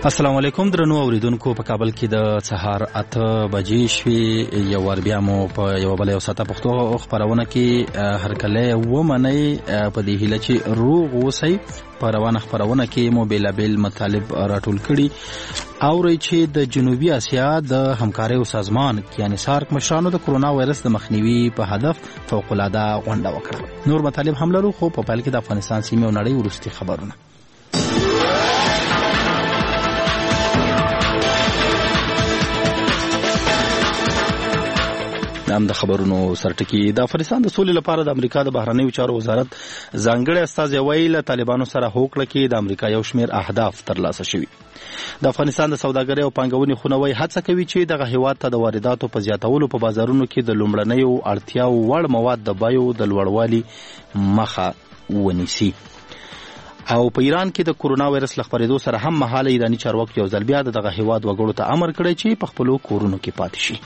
السلام علیکم درنو اوریدونکو په کابل کې د سهار 8 بجې شوې یو ور بیا مو په یو بل یو ساته پښتو خبرونه کې هر کله ومنئ په دې هیله چې روغ اوسئ په روانه خبرونه کې مو بیلابل مطالب راټول کړي او چې د جنوبي اسیا د همکارۍ سازمان یعنی سارک مشرانو د کرونا وایرس د مخنیوي په هدف فوق العاده غونډه وکړه. نور مطالب هم لرو خو په پیل کې د افغانستان سیمې او نړۍ ورستي خبرونه. د خبرونو سرټکی د افغانستان د سولې لپاره د امریکا د بهرنیو چارو وزارت ځانګړي استازي ویل طالبانو سره هوکړه کې د امریکا یو شمېر اهداف ترلاسه شوي. د افغانستان د سوداګرۍ او پانګونې خونوي هڅه کوي چې دغه هیواد ته د وارداتو په زیاتولو په بازارونو کې د لومړنیو اړتیاو وړ مواد د بیو د لوړوالي مخه ونیسي. او په ایران کې د کرونا وایرس له خپرېدو سره هم مهاله ایراني چارواکو یو ځل بیا دغه هیواد وګړو ته امر کړی چې په خپلو کورونو کې پاتې شي.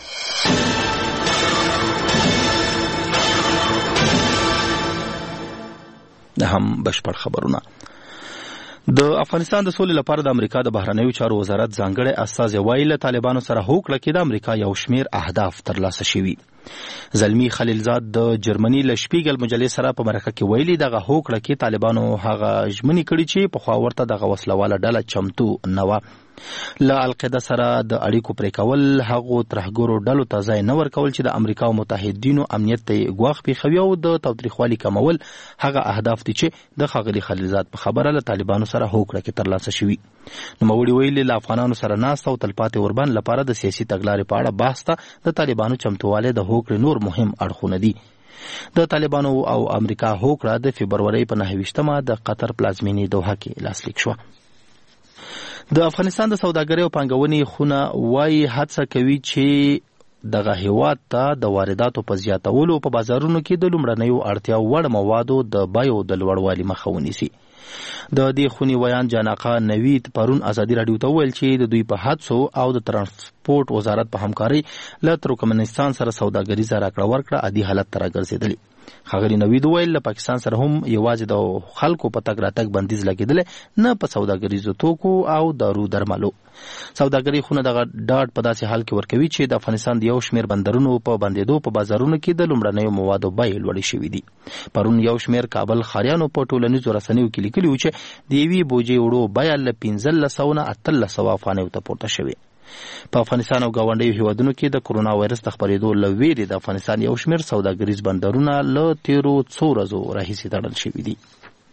هم بشپړ خبرونه. د افغانستان د سولې لپاره د امریکا د بهرنیو چارو وزارت ځانګړي استازي ویل طالبانو سره هوکړه کې د امریکا یو شمېر اهداف ترلاسه شوي. زلمی خلیلزاد د جرمني له شپیګل مجلې سره په مرکه کې ویلي دغه هوکړه کې طالبانو هغه ژمنې کړي چې پخوا ورته دغه وسلواله ډله چمتو نه وه. له القاعده سره د اړیکو پرې کول هغو ترهګرو ډلو ته ځای نه ورکول چې د امریکا او متحدینو امنیت ته ګواښ پېښوي او د تاوتریخوالي کمول هغه اهداف دي چې د ښاغلي خلیلزاد په خبره له طالبانو سره هوکړه کې ترلاسه شوي. نوموړي ویلي له افغانانو سره ناسته او تلپاتې وربند لپاره د سیاسي تګلارې په اړه بحث ته د طالبانو چمتووالی د هوکړې نور مهم اړخونه دي. د طالبانو او امریکا هوکړه د فبرورۍ په 9 د قطر پلازمینې دوحه کې لاسلیک شوه. د افغانستان د سوداګرۍ او پانګونې خونه وايي هڅه کوي چې دغه هیواد ته د وارداتو په زیاتولو په بازارونو کې د لومړنیو اړتیاو وړ موادو د بیو د لوړوالي مخه ونیسي. د دې خونې ویان جاناقا نوید پرون ازادي راډیو ته ویل چې د دوی په هڅو او د ترانسپورت وزارت په همکارۍ له ترکمنستان سره سوداګریزه راکړه ورکړه عادي حالت ته راګرځېدلې. ښاغلي نوید ویل له پاکستان سره هم یوازې د خلکو په تګ راتګ بندیز لګېدلی نه په سوداګریزو توکو او دارو درملو. سوداګرۍ خونه دغه ډاډ په داسې حال کې ورکوي چې د افغانستان د یو شمېر بندرونو په بندېدو په بازارونو کې د لومړنیو موادو بیې لوړې شوي دي. پرون یو شمېر کابل ښاریانو په ټولنیزو رسنیو کې لیکلي وو چې د یوې بوجۍ وړو بیه له 1500 نه 1800 افغانیو ته پورته شوې. په افغانستان او ګاونډیو هیوادونو کې د کرونا وایرس د خپرېدو له ویرې د افغانستان یو شمېر سوداګریز بندرونه له تیرو څو ورځو راهیسې تړل شوي دي.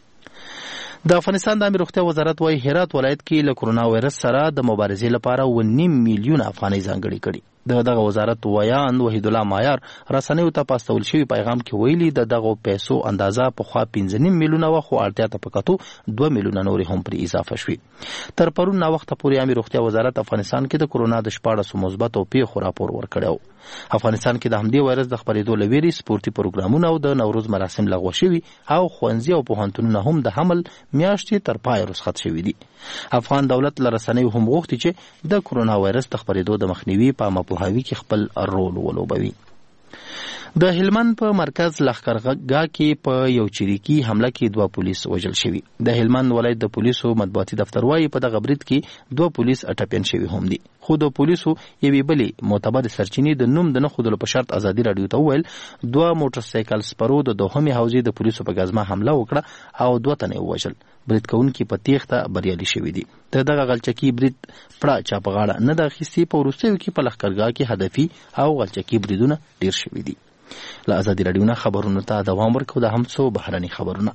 د افغانستان د عامه روغتیا وزارت وايي هرات ولایت کې له کرونا وایرس سره د مبارزې لپاره 1.5 میلیون افغانۍ ځانګړي کړي. دغه وزارت ویان وحید الله مایار رسنیو ته په استول شوي پیغام کې ویلي دغه پیسو اندازه پخوا 15 میلیونه وه خو اړتیا ته په کتو 2 میلیونه نورې هم پرې اضافه شوي. تر پرون ناوخته پورې عامه روغتیا وزارت افغانستان کې د کرونا د 14 مثبتو پیښو راپور ورکړی و. افغانستان کې د همدې وایرس د خپرېدو له ویرې سپورتي پروګرامونه او د نوروز مراسم لغوه شوي او ښوونځي او پوهنتونونه هم د حمل میاشتې تر پایه رخصت شوي دي. افغان دولت له رسنیو هم غوښتي چې د کرونا وایرس د خپرېدو د مخنیوي په پوهاوي کې خپل رول ولوبوي. د هلمند په مرکز لښکرګاه کې په یو چریکي حمله کې 2 پولیس وژل شوي. د هلمند ولایت د پولیسو مطبوعاتي دفتر وايي په دغه برید کې 2 پولیس اټپین شوي هم دي. خو د پولیسو یوې بلې معتبر سرچینې د نوم د نه ښودلو په شرط ازادي راډیو ته وویل 2 موټر سایکل سپرو د دوهمې حوزې د پولیسو په ګزمه حمله وکړه او 2 تنه ووژل. برید کوونکي په تیښته بریالي شوي دي. دغه غلچکي برید پړه چا په غاړه نه ده اخیستې. په وروستیو کې په لښکرګاه کې هدفي او غلچکي بریدونه ډیر شوي دي. له ازادي راډیو نه خبرونو ته دوام ورکوو. د هم څو بهرني خبرونه.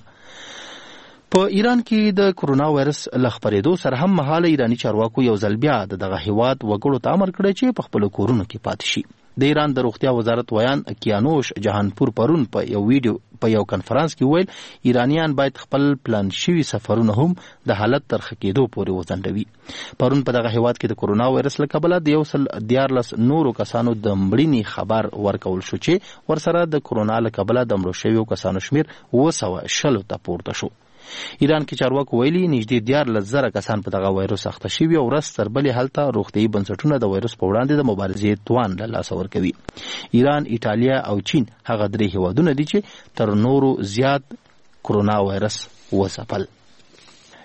په ایران کې د کرونا وایرس له خپرېدو سره هم مهاله ایراني چارواکو یو ځل بیا دغه هیواد وګړو ته امر کړی چې په خپلو کورونو کې پاتې شي. د ایران د روغتیا وزارت ویان کیانوش جهانپور پرون په یو کنفرانس کې ویل ایرانیان باید خپل پلان شوي سفرونه هم د حالت تر ښه کېدو پورې وځنډوي. پرون په دغه هیواد کې د کرونا وایرس له کبله د 114 نورو کسانو د مړینې خبر ورکول شو چې ورسره د کرونا له کبله د مړو شویو کسانو شمېر 210 ته پورته شو. ایران کې چارواکو ویلي نږدې 14,000 کسان په دغه وایرس اخته شوي او ورځ تر بلې هلته روغتیایي بنسټونه د وایرس په وړاندې د مبارزې توان له لاسه ورکوي. ایران، ایټالیا او چین هغه 3 هیوادونه دي چې تر نورو زیات کرونا وایرس وځپل.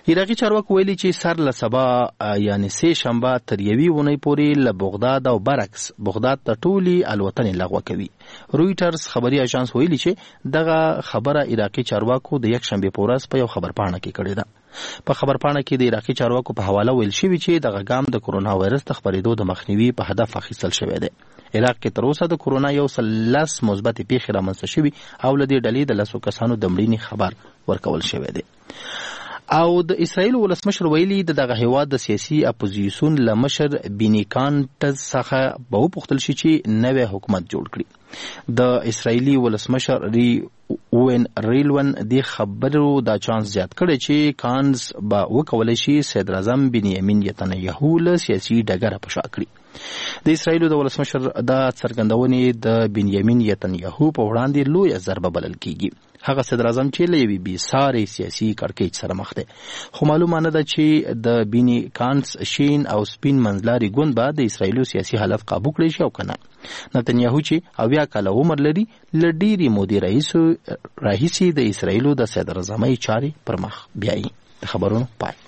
عراقي چارواکو ویلي چې سر له سبا یعنی سه شنبه تر یوې اونۍ پورې له بغداد او برعکس بغداد ته ټولې الوتنې لغوه کوي. رویټرز خبري اژانس ویلي چې دغه خبره عراقي چارواکو د یک شنبه په ورځ په یو خبرپاڼه کې کړې ده. په خبرپاڼه کې د عراقي چارواکو په حواله ویل شوی چې دغه ګام د کرونا وایرس د خپرېدو د مخنیوي په هدف اخیستل شوی دی. عراق کې تر اوسه د کرونا یو سلس مثبت پیښې رامنځته شوي او له دې ډلې د 10 کسانو د مړینې خبر ورکول شوی دی. او د اسرائیل ولسمشر ویلي دغه هیواد د سیاسي اپوزیسیون له مشر بینی کانټز څخه به وپوښتل شي چې نوی حکومت جوړ کړي. د اسرائیلي ولسمشر اوین ریلون د خبرو دا چانس زیات کړی چې کانز به وکولای شي صدر اعظم بنیامین نتنیاهو له سیاسي ډګره په شا کړي. د اسرائیل د ولسمشر د څرګندونې د بنیامین نتنیاهو په وړاندې لویه ضربه بلل کیږي. هغه صدر اعظم چې له یوې بېسارې سیاسي کړکېچ سره مخ دی، خو معلومه نه ده چې د بینی کانس شین او سپین منځلاري ګوند به د اسرائیلو سیاسي حالت قابو کړی شي او که نه. نتنیاهو چې 80 کاله عمر لري، له ډېرې مودې راهیسې د اسرائیلو د صدر اعظمۍ چارې پر مخ بیایي. د خبرونو پای.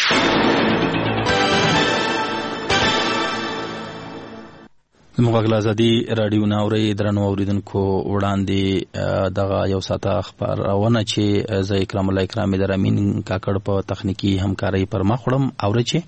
زموږ غږ ازادي راډیو نه اورئ. درنو اوریدونکو وړاندې دغه یو ساعته خپرونه چې زه اکرام الله اکرامي در امین کاکړ په تخنیکي همکارۍ پر مخ وړم. اورئ چې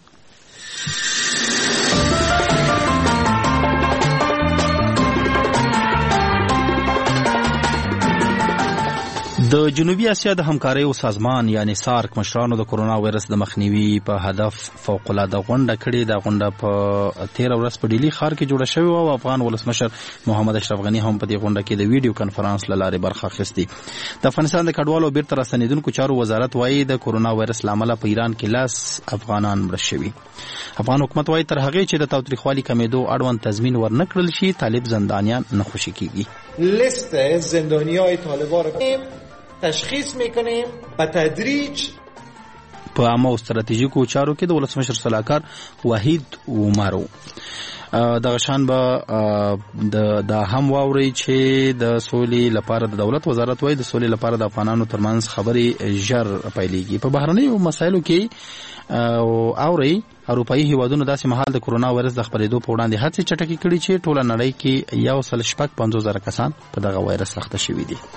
د جنوبي اسیا د همکاریو سازمان یعنی سارک مشرانو د کرونا وایرس د مخنیوي په هدف فوق العاده غونډه کړې. د غونډه په 13 ورځ په ډیلی ښار کې جوړه شوې او افغان ولسمشر محمد اشرف غني هم په دې غونډه کې د ویډیو کانفرنس له لارې برخه اخیستې. د افغانستان د کډوالو بیرته راستنیدونکو چارو وزارت وایي د کرونا وایرس له امله په ایران کې 10 افغانان مړه شوي. افغان حکومت وایي تر هغې چې د تاوتریخوالي کمېدو اړوند تضمین ورنه کړل شي طالب زندانیان نه خوشي کیږي. لیست زندانیای طالبان رو تشخیص میکنیم به تدریج. په عامه او ستراتیژیکو چارو کې د ولسمشر صلاحکار وحید عمرو دغه شان به د هم واوري چې د سولې لپاره د دولت وزارت وایي د سولې لپاره د افغانانو ترمنځ خبرې ژر پیلېږي. په بهرنیو مسایلو کې اوري اروپایي هیوادونو داسې مهال د کرونا وایرس د خپرېدو په وړاندې هڅې چټکې کړي چې ټوله نړۍ کې 1.55 کسان په دغه وایرس اخته شوي دي.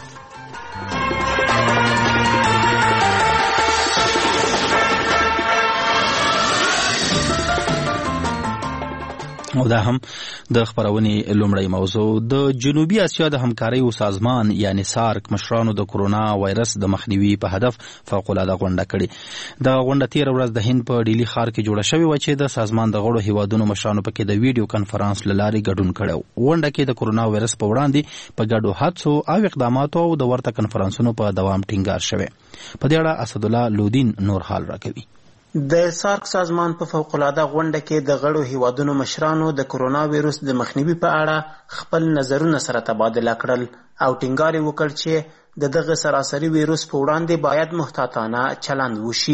او دا هم د خبرونې لومړی موضوع. د جنوبي اسیا د همکاریو سازمان یعنی سارک مشرانو د کرونا وایرس د مخنیوي په هدف فوق العاده غونډه کړې. د غونډه 13 ورځ د هند په ډیلی ښار کې جوړه شوې و چې د سازمان د غړو هیوادونو مشرانو پکې د ویډیو کانفرنس له لارې ګډون کړی. غونډه کې د کرونا وایرس په وړاندې په ګډو هڅو او اقداماتو او د ورته کنفرانسونو په دوام ټینګار شوی. په دې اړه اسدالله لودین نور حال راکوي. د سارک سازمان په فوق العاده غونډه کې د غړو هیوادونو مشرانو د کرونا وایرس د مخنیوي په اړه خپل نظرونه سره تبادله کړل او ټینګار یې وکړ چې دغه سراسري وایرس په وړاندې باید محتاطانه چلند وشي.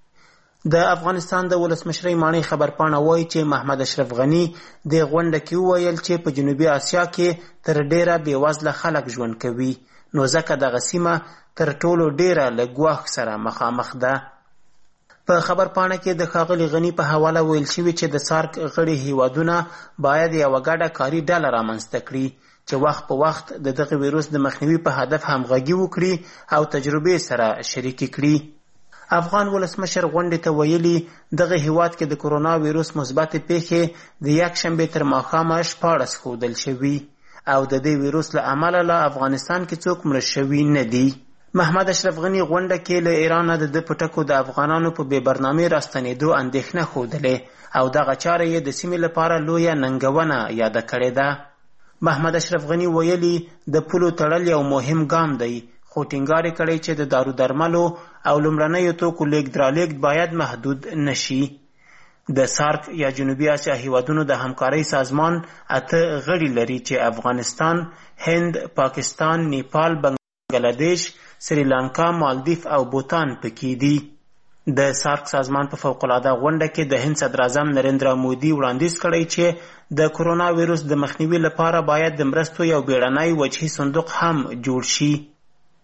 د افغانستان د ولسمشرۍ ماڼۍ خبرپاڼه وایي چې محمد اشرف غني د غونډه کې وویل چې په جنوبي اسیا کې تر ډیره بېوزله خلک ژوند کوي، نو ځکه دغه سیمه تر ټولو ډیره له ګواښ سره مخامخ ده. په خبرپاڼه کې د ښاغلي غني په حواله ویل شوي چې د سارک غړي هیوادونه باید یوه ګډه کاري ډله رامنځته کړي چې وخت په وخت د دغه ویروس د مخنیوي په هدف همغږي وکړي او تجربې سره شریکې کړي. افغان ولسمشر غونډې ته ویلي دغه هیواد کې د کرونا ویروس مثبت پیښې د یکشنبې تر ماښامه 14 ښودل شوي او د دې ویروس له امله له افغانستان کې څوک مړه شوي نه دي. محمد اشرف غني غونډه کې له ایران د پټکو د افغانانو په بې برنامې راستنېدو اندېښنه ښودلې او دغه چاره یې د سیمې لپاره لویه ننګونه یاده کړې ده. محمد اشرف غني ویلي د پولو تړل یو مهم ګام دی، خو ټینګار یې کړی چې د دارو درملو او لومړنیو توکو لیږد رالېږد باید محدود نشي. د سارک یا جنوبي اسیا هیوادونو د همکارۍ سازمان 8 غړي لري چې افغانستان، هند، پاکستان، نیپال، بنګلادیش، سریلانکا، مالدیف او بوتان پکې دي. د سارک سازمان په فوق العاده غونډه کې د هند صدر اعظم نریندرا مودي وړاندیز کړی چې د کرونا ویروس د مخنیوي لپاره باید د مرستو یو بیړنی وجهي صندوق هم جوړ شي.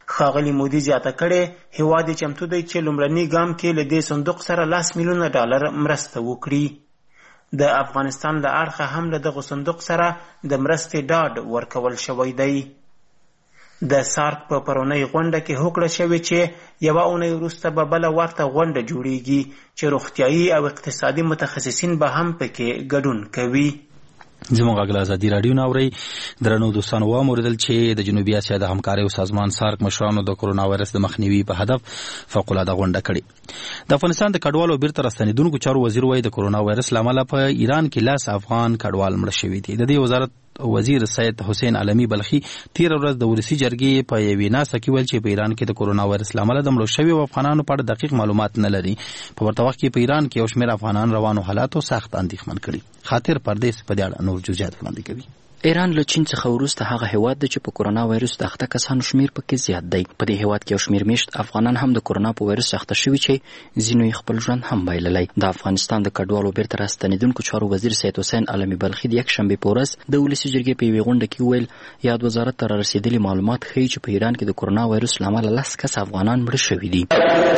ښاغلي مودي زیاته کړې هیواد یې چمتو دی چې لومړني ګام کې له دې صندوق سره $10 میلیونه مرسته وکړي. د افغانستان له اړخه هم له دغه صندوق سره د مرستې ډاډ ورکول شوی دی. د سارک په پرونۍ غونډه کې هوکړه شوې چې یوه اونۍ وروسته به بله ورته غونډه جوړیږي چې روغتیایي او اقتصادي متخصصین به هم پکې ګډون کوي. زموږ غږ له ازادي راډیو نه اورئ. درنو دوستانو واورېدل چې د جنوبي اسیا د همکاریو سازمان سارک مشرانو د کرونا وایرس د مخنیوي په هدف فوق‌العاده غونډه کړې. د افغانستان د کډوالو بیرته راستنېدونکو چارو وزیر وایي د کرونا وایرس له امله په ایران کې 10 افغان کډوال مړه شوي دي. د دې وزارت وزیر سید حسین علمی بلخی تیر ورځ د ولسی جرګې په یوې ناسته کې ویل چې په ایران کې د کرونا وایرس له امله د مړو شویو افغانانو په اړه دقیق معلومات نه لري. په ورته وخت کې په ایران کې یو شمېر افغانان روانو حالاتو سخت اندېښمن کړي. خاطر پردیس په دې اړه نور جزئیات وړاندې کوي. ایران له چین څخه وروسته هغه هیواد دی چې په کرونا وایرس د اخته کسانو شمیر پکې زیات دی. په دې هیواد کې یو شمیر میشت افغانان هم د کرونا په وایرس اخته شوي چې ځینو یې خپل ژوند هم بایللی. د افغانستان د کډوالو بیرته راستنېدونکو چارو وزیر سید حسین علمی بلخي د یکشنبې په ورځ د ولسي جرګې په یوې غونډه کې وویل یاد وزارت ته رارسېدلي معلومات ښیي چې په ایران کې د کرونا وایرس له امله 10 کس افغانان مړه شوي دي.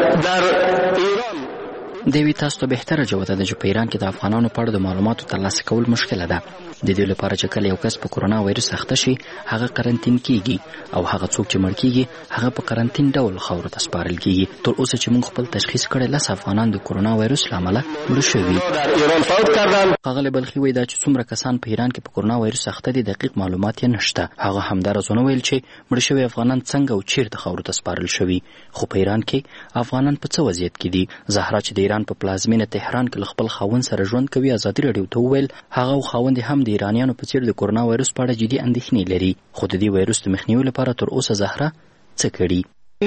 دوی تاسو ته بهتره جوته ده چې په ایران کې د افغانانو په اړه د معلوماتو ترلاسه کول مشکله ده. د دې لپاره چې کله یو کس په کرونا وایرس اخته شي هغه قرنطین کیږي او هغه څوک چې مړ کیږي هغه په قرنطین ډول خاورو ته سپارل کیږي. تر اوسه چې موږ خپل تشخیص کړی 10 افغانان د کرونا وایرس له امله مړه شوي. ښاغلی بلخي وایي دا چې څومره کسان په ایران کې په کرونا وایرس اخته دي دقیق معلومات یې نشته. هغه همداراز ونه ویل چې مړه شوي افغانان څنګه او چیرته خاورو ته سپارل شوي. خو په ایران کې افغانان په څه وضعیت کې دي؟ زهرا چې د ایران په پلازمینه تهران کې له خپل خاوند سره ژوند کوي ازادي راډیو ته وویل هغه او خاوند هم د ایرانیانو په څیر د کرونا وایرس په اړه جدي اندېښنې لري. خو د دې وایرس د مخنیوي لپاره تر اوسه زهرا څه کړي؟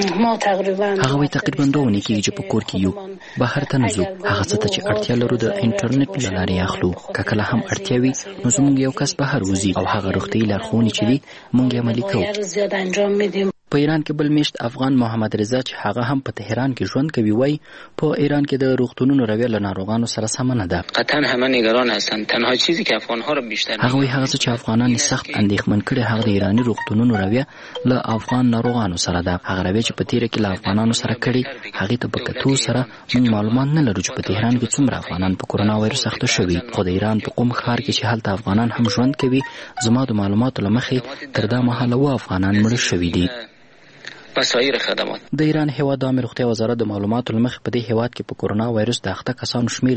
هغه وایي تقریبا 2 اونۍ کېږي چې په کور کې یو، بهر ته نه ځو. هغه څه ته چې اړتیا لرو د انټرنیټ له لارې اخلو. که کله هم اړتیا وي نو زموږ یو کس بهر وځي او هغه روغتیایي لارښوونې چې دي موږ یې عملي کوو. په ایران کې بل میشت افغان محمد رضا چې هغه هم په تهران کې ژوند کوي وایي په ایران کې د روغتونونو رویه له ناروغانو سره سمه نه ده. قطعا همه نگران هستند. تنها چیزی که افغان‌ها را بیشتر هغه وایي هغه څه چې افغانان سخت اندېښمن کړي هغه د ایراني روغتونونو رویه له افغان ناروغانو سره ده. هغه رویه چې په تیره کې له افغانانو سره کړي هغې ته په کتو سره موږ معلومات نه لرو چې په تهران کې څومره افغانان په کرونا وایرس اخته شوي. خو د ایران په قم ښار کې چې هلته افغانان هم ژوند کوي زما د معلوماتو له مخې تر دا مهاله 7 افغانان مړه شوي دي. وسایل خدمات د ایران هیواد د عامه روغتیا وزارت د معلوماتو له مخې په دې هیواد کې په کرونا وایرس د اخته کسانو شمیر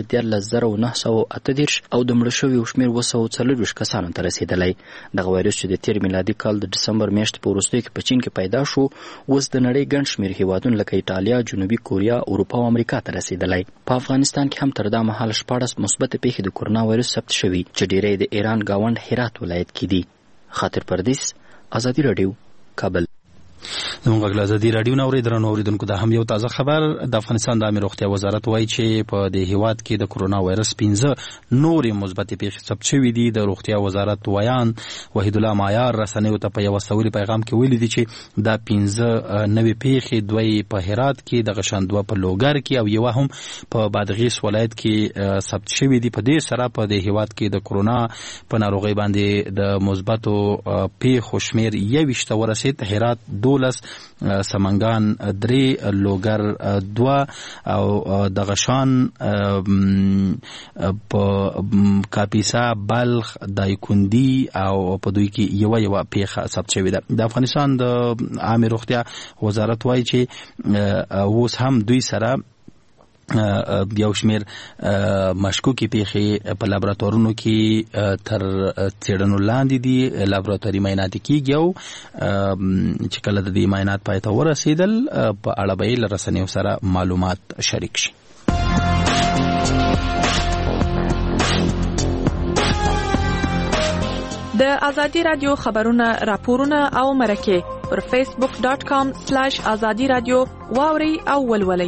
13938 او د مړه شویو شمیر 240 کسانو ته رسېدلی. دغه وایرس چې د تیر میلادي کال د ډسمبر میاشتې په وروستیو کې په چین کې پیدا شو اوس د نړۍ ګڼ شمیر هیوادونه لکه ایټالیا، جنوبي کوریا، اروپا او امریکا ته رسېدلی. په افغانستان کې هم تر دا مهاله 14 مثبت پیښې د کرونا وایرس ثبت شوي چې ډیری د ایران گاونډ هرات ولایت کې دي. خاطر پردیس، ازادي راډیو، کابل. زموږ غږ له ازادي راډیو نه اورئ. درنو اورېدونکو دا هم یو تازه خبر. د افغانستان د عامه روغتیا وزارت وایي چې په دې هیواد کې د کرونا وایرس 15 نورې مثبتې پیښې ثبت شوي دي. د روغتیا وزارت ویان وحید الله مایار رسنیو ته په یو استوري پیغام کې ویلي دي چې دا 15 نوې پیښې 2 په هرات کې، دغه شان 2 په لوګر کې او یو هم په بادغیس ولایت کې ثبت شوي دي. په دې سره په دې هیواد کې د کرونا په ناروغۍ باندې د مثبتو پیښو شمیر 21 ته ورسید. هرات 12، سمنګان 3، لوګر 2 او دغه شان په کاپیسا، بلخ، دایکندي او په دوی کې یو پیښه ثبت شوې ده. د افغانستان د عامه روغتیا وزارت وایي چې اوس هم دوی سره یو شمیر مشکوکې پیښې په لابراتوارونو کې تر څېړنو لاندې دي. لابراتواري معاینات کېږي او چې کله د دې معاینات پای ته ورسېدل په اړه به یې له رسنیو سره معلومات شریک شي. د ازادي رادیو خبرونه، راپورونه او مرکې پر facebook.com/azadi radio واوري او ولولئ.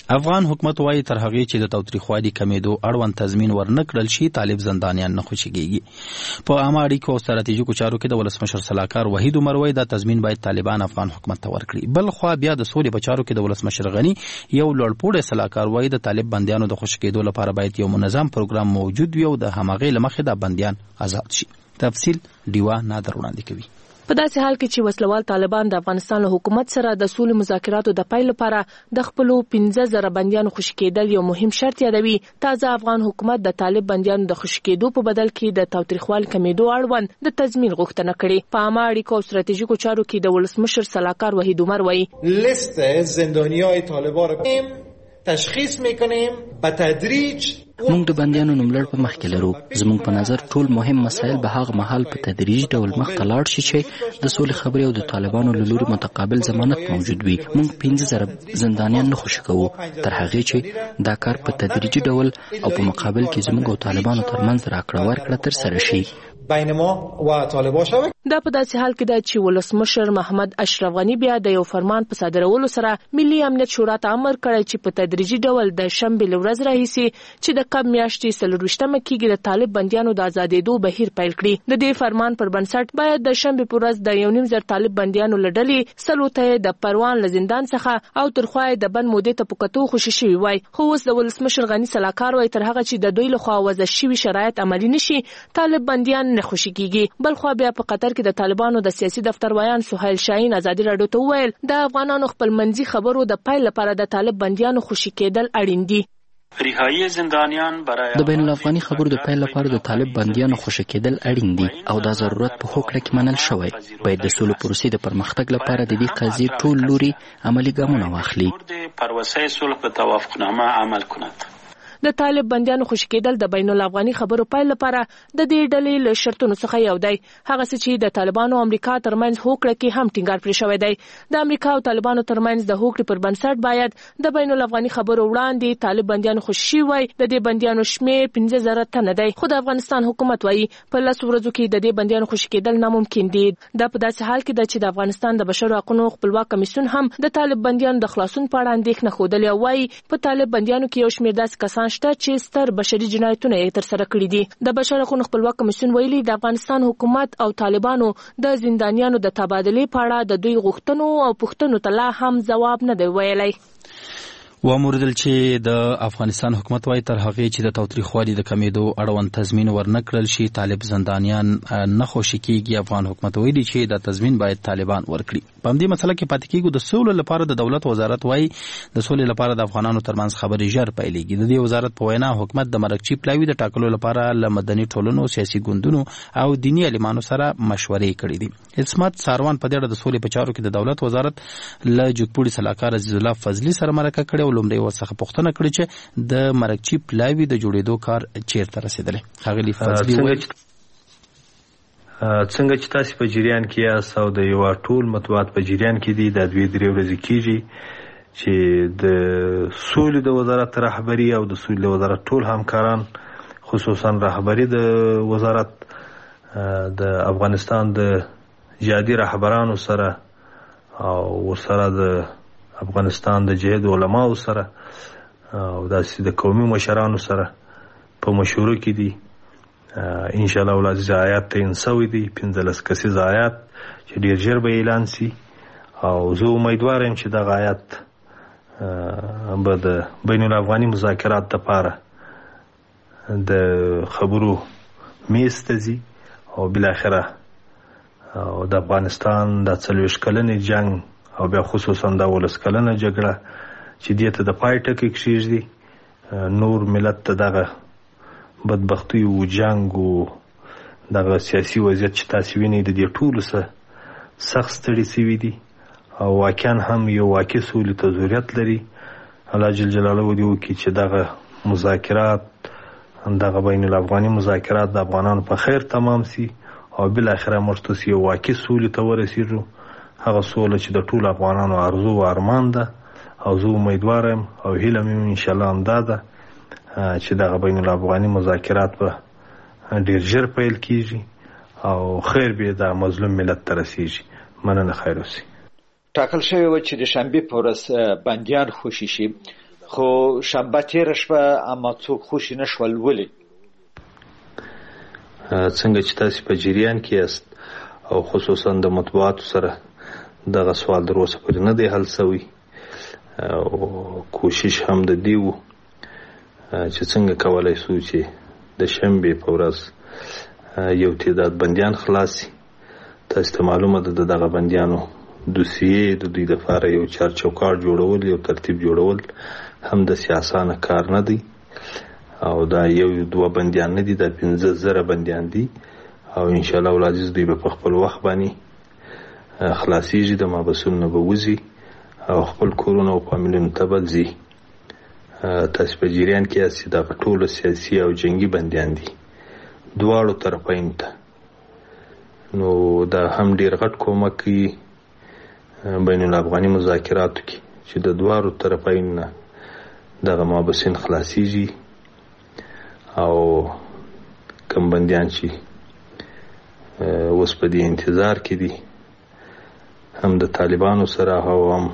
افغان حکومت وايي تر هغې چې د تاوتریخوالي کمیدو اړوند تضمین ورنکړل شي طالب زندانیان نه خوشیږي. په عامه اړیکو او ستراتیژیکو چارو کې د ولسمشر سلاکار وحید عمر وايي دا تضمین باید طالبان افغان حکومت ته ورکړي. بل خو بیا د سولې په چارو کې د ولسمشر غنی یو لوړپوړی سلاکار وايي د طالب بندیانو د خوشی کېدو لپاره باید یو منظم پروګرام موجود وي او د همغې لمخې د بندیان آزاد شي. تفصیل ډیوا نادر وړاندې کوي. په داسې حال کې چې وسلوال طالبان د افغانستان له حکومت سره د سولې مذاکراتو د پیل لپاره د خپل 15,000 بندیانو خوشی کېدل یو مهم شرط یادوي، تازه افغان حکومت د طالب بندیانو د خوشی کېدو په بدل کې د تاوتریخوالي کمیدو اړوند د تضمین غوښتنه کړې. په عامه اړیکو او ستراتیژیکو چارو کې د ولسمشر سلاکار وحید عمر وایي لیست زندانیای طالبان رو تشخیص میکنیم به تدریج. موږ د بندیانو نوملړ په مخ کې لرو. زموږ په نظر ټول مهم مسایل به هغه مهال په تدریجي ډول مخ ته لاړ شي چې د سولې خبرې او د طالبانو له لوري متقابل ضمانت موجود وي. موږ 15,000 زندانیان نه خوشي کوو تر هغې چې دا کار په تدریجي ډول او په مقابل کې زموږ او طالبانو ترمنځ راکړه ورکړه ترسره شي. بین ما و طالبان شوه. دا په داسې حال کې ده چې ولسمشر محمد اشرف غنی بیا د یو فرمان په صادرولو سره ملي امنیت شورا ته امر کړی چې په تدریجي ډول د شنبې له ورځې راهیسې چې د کب میاشتې 24مه کېږي د طالب بندیانو د آزادېدو بهیر پیل کړي. د دې فرمان پر بنسټ باید د شنبې په ورځ د 1.5 طالب بندیانو له ډلې سلو ته د پروان له زندان څخه او تر خوا د بند مودې ته په کتو خوشي شوي وای. خو اوس د ولسمشر غنی سلاکار وایي تر هغه چې د دوی لخوا وضع شوي شرایط عملي نشي طالب بندیان نه خوشي کېږي. بل خو بیا په قطر کې د طالبانو د سیاسي دفتر ویان سهیل شاهین ازادي راډیو ته وویل د افغانانو خپل منځي خبرو د پیل لپاره د طالب بندیانو خوشي کېدل اړین دي. د بین الافغاني خبرو د پیل لپاره د طالب بندیانو خوشي کېدل اړین دي او دا ضرورت په هوکړه کې منل شوی. باید د سولې پروسې د پرمختګ لپاره د دې قضیې ټول لوري عملي ګامونه واخلي. د طالب بندیانو خوشي کېدل د بین الافغاني خبرو پیل لپاره د دې ډلې له شرطونو څخه یو دی، هغه څه چې د طالبانو او امریکا ترمنځ هوکړه کې هم ټینګار پرې شوی دی. د امریکا او طالبانو ترمنځ د هوکړې پر بنسټ باید د بین الافغاني خبرو وړاندې طالب بندیانو خوشي وای. د دې بندیانو شمېر 15,000 تنه دی، خو د افغانستان حکومت وایي په 10 ورځو کې د دې بندیانو خوشي کېدل ناممکن دي. دا په داسې حال کې ده چې د افغانستان د بشري حقوقو خپلواک کمیسیون هم د طالب بندیانو د خلاصون په اړه اندېښنه ښودلې او وایي په طالب بندیانو کې یو شمېر داسې کسان شته چې ستر بشري جنایتونه یې ترسره کړي دي. د بشري حقوقو خپلواک کمیسیون ویلي د افغانستان حکومت او طالبانو د زندانیانو د تبادلې په اړه د دوی غوښتنو او پوښتنو ته لا هم ځواب نه دی ویلی. واموردل چې د افغانستان حکومت وايي تر هغې چې د تاوتریخوالي د کمیدو اړوند تضمین ورنکړل شي طالب زندانیان نه خوشي کېږي. افغان حکومت ویلي چې دا تضمین باید طالبان ورکړي. په همدې مسله کې پاتې کېږو. د سولې لپاره د دولت وزارت وايي د سولې لپاره د افغانانو ترمنځ خبرې ژر پیلېږي. د دې وزارت په وینا حکومت د مرکچي پلاوي د ټاکلو لپاره له مدني ټولنو، سیاسي ګوندونو او دیني عالمانو سره مشورې کړې دي. عصمت ساروان په دې اړه د سولې په چارو کې د دولت وزارت له جوګپوړي سلاکار عزیز الله فضلي سره مرکه کړې او لومړی ورڅخه پوښتنه کړې چې د مرکچي پلاوي د جوړېدو کار چیرته رسېدلی. ښاغلي فضلي وویل څنګه چې تاسو په جریان کې یاست او د یو ټول مطبوعات په جریان کې دي د 2-3 ورځې کېږي چې د سولې د وزارت رهبري او د سولې د وزارت ټول همکاران خصوصا رهبري د وزارت د افغانستان د جهادي رهبرانو سره او ورسره د افغانستان د جهاد علماو سره او داسې د قومي مشرانو سره په مشورو کې دي. ان شاء الله ولعزیز آیات ته انسوي دي 15 کسیز آیات چې ډیر ژر به اعلان سي او زه امیدوار یم چې دغه آیات به د بین الافغاني مذاکرات لپاره د خبرو میز ته ځي او بالاخره او د افغانستان د 40 کلنې جنگ او بیا خصوصا د 19 کلنه جګړه چې دې ته د پای ټکی کېږدي نور ملت ته دغه بدبختی او جنگ او دغه سیاسي وضعیت چې تاسو وینئ د دې ټولو سره سخت ستړي شوي دي او واقعا هم یو واقع سولې ته ضرورت لري. الله جل جلاله دې وکړي چې دغه مذاکرات دغه بین الافغاني مذاکرات د افغانانو په خیر تمام سي او بالاخره موږ یو واقع سولې ته ورسېږو. هغه سوله چې د ټول افغانانو ارزو او ارمان ده او زه امیدوار یم او هیله مې ان شاء الله هم دا ده چې دغه بین الافغاني مذاکرات به ډیر ژر پیل کیږي او خیر به د مظلوم ملت ته رسیږي. مننه، خیر اوسئ. ټاکل شوی و چې د شنبې په ورځ بندیان خوشي شي. خو شنبه تېره شوه اما څوک خوشي نه شول. ولې؟ څنګه چې تاسې په جریان کې یاست او خصوصا د مطبوعاتو سره دغه سوال در اوسه پورې نه دی حل شوی او کوشش هم د دې و چې څنګه کولی شو چې د شنبې په ورځ یو تعداد بندیان خلاص شي. تاسو ته معلومه ده د دغه بندیانو دوسیې د دوی لپاره یو چارچوکاټ جوړول، یو ترتیب جوړول هم د سیاسانه کار نه دی او دا یو دوه بندیان نه دي، دا 15,000 بندیان دي او انشاءالله العزیز دوی به په خپل وخت باندې خلاصیږي، د محبسونو نه به وځي او خپل کورونه او فامیلونو ته به ځي. تاسو په جریان کې یاست دا ټول سیاسي او جنگي بندیان دي دواړو طرفینو ته. نو دا هم ډیر غټ کومک کوي بین الافغاني مذاکراتو کې چې د دواړو طرفینو نه دغه محبسین خلاصیږي او کم بندیان چې اوس په دې انتظار کې دي هم د طالبانو سره او هم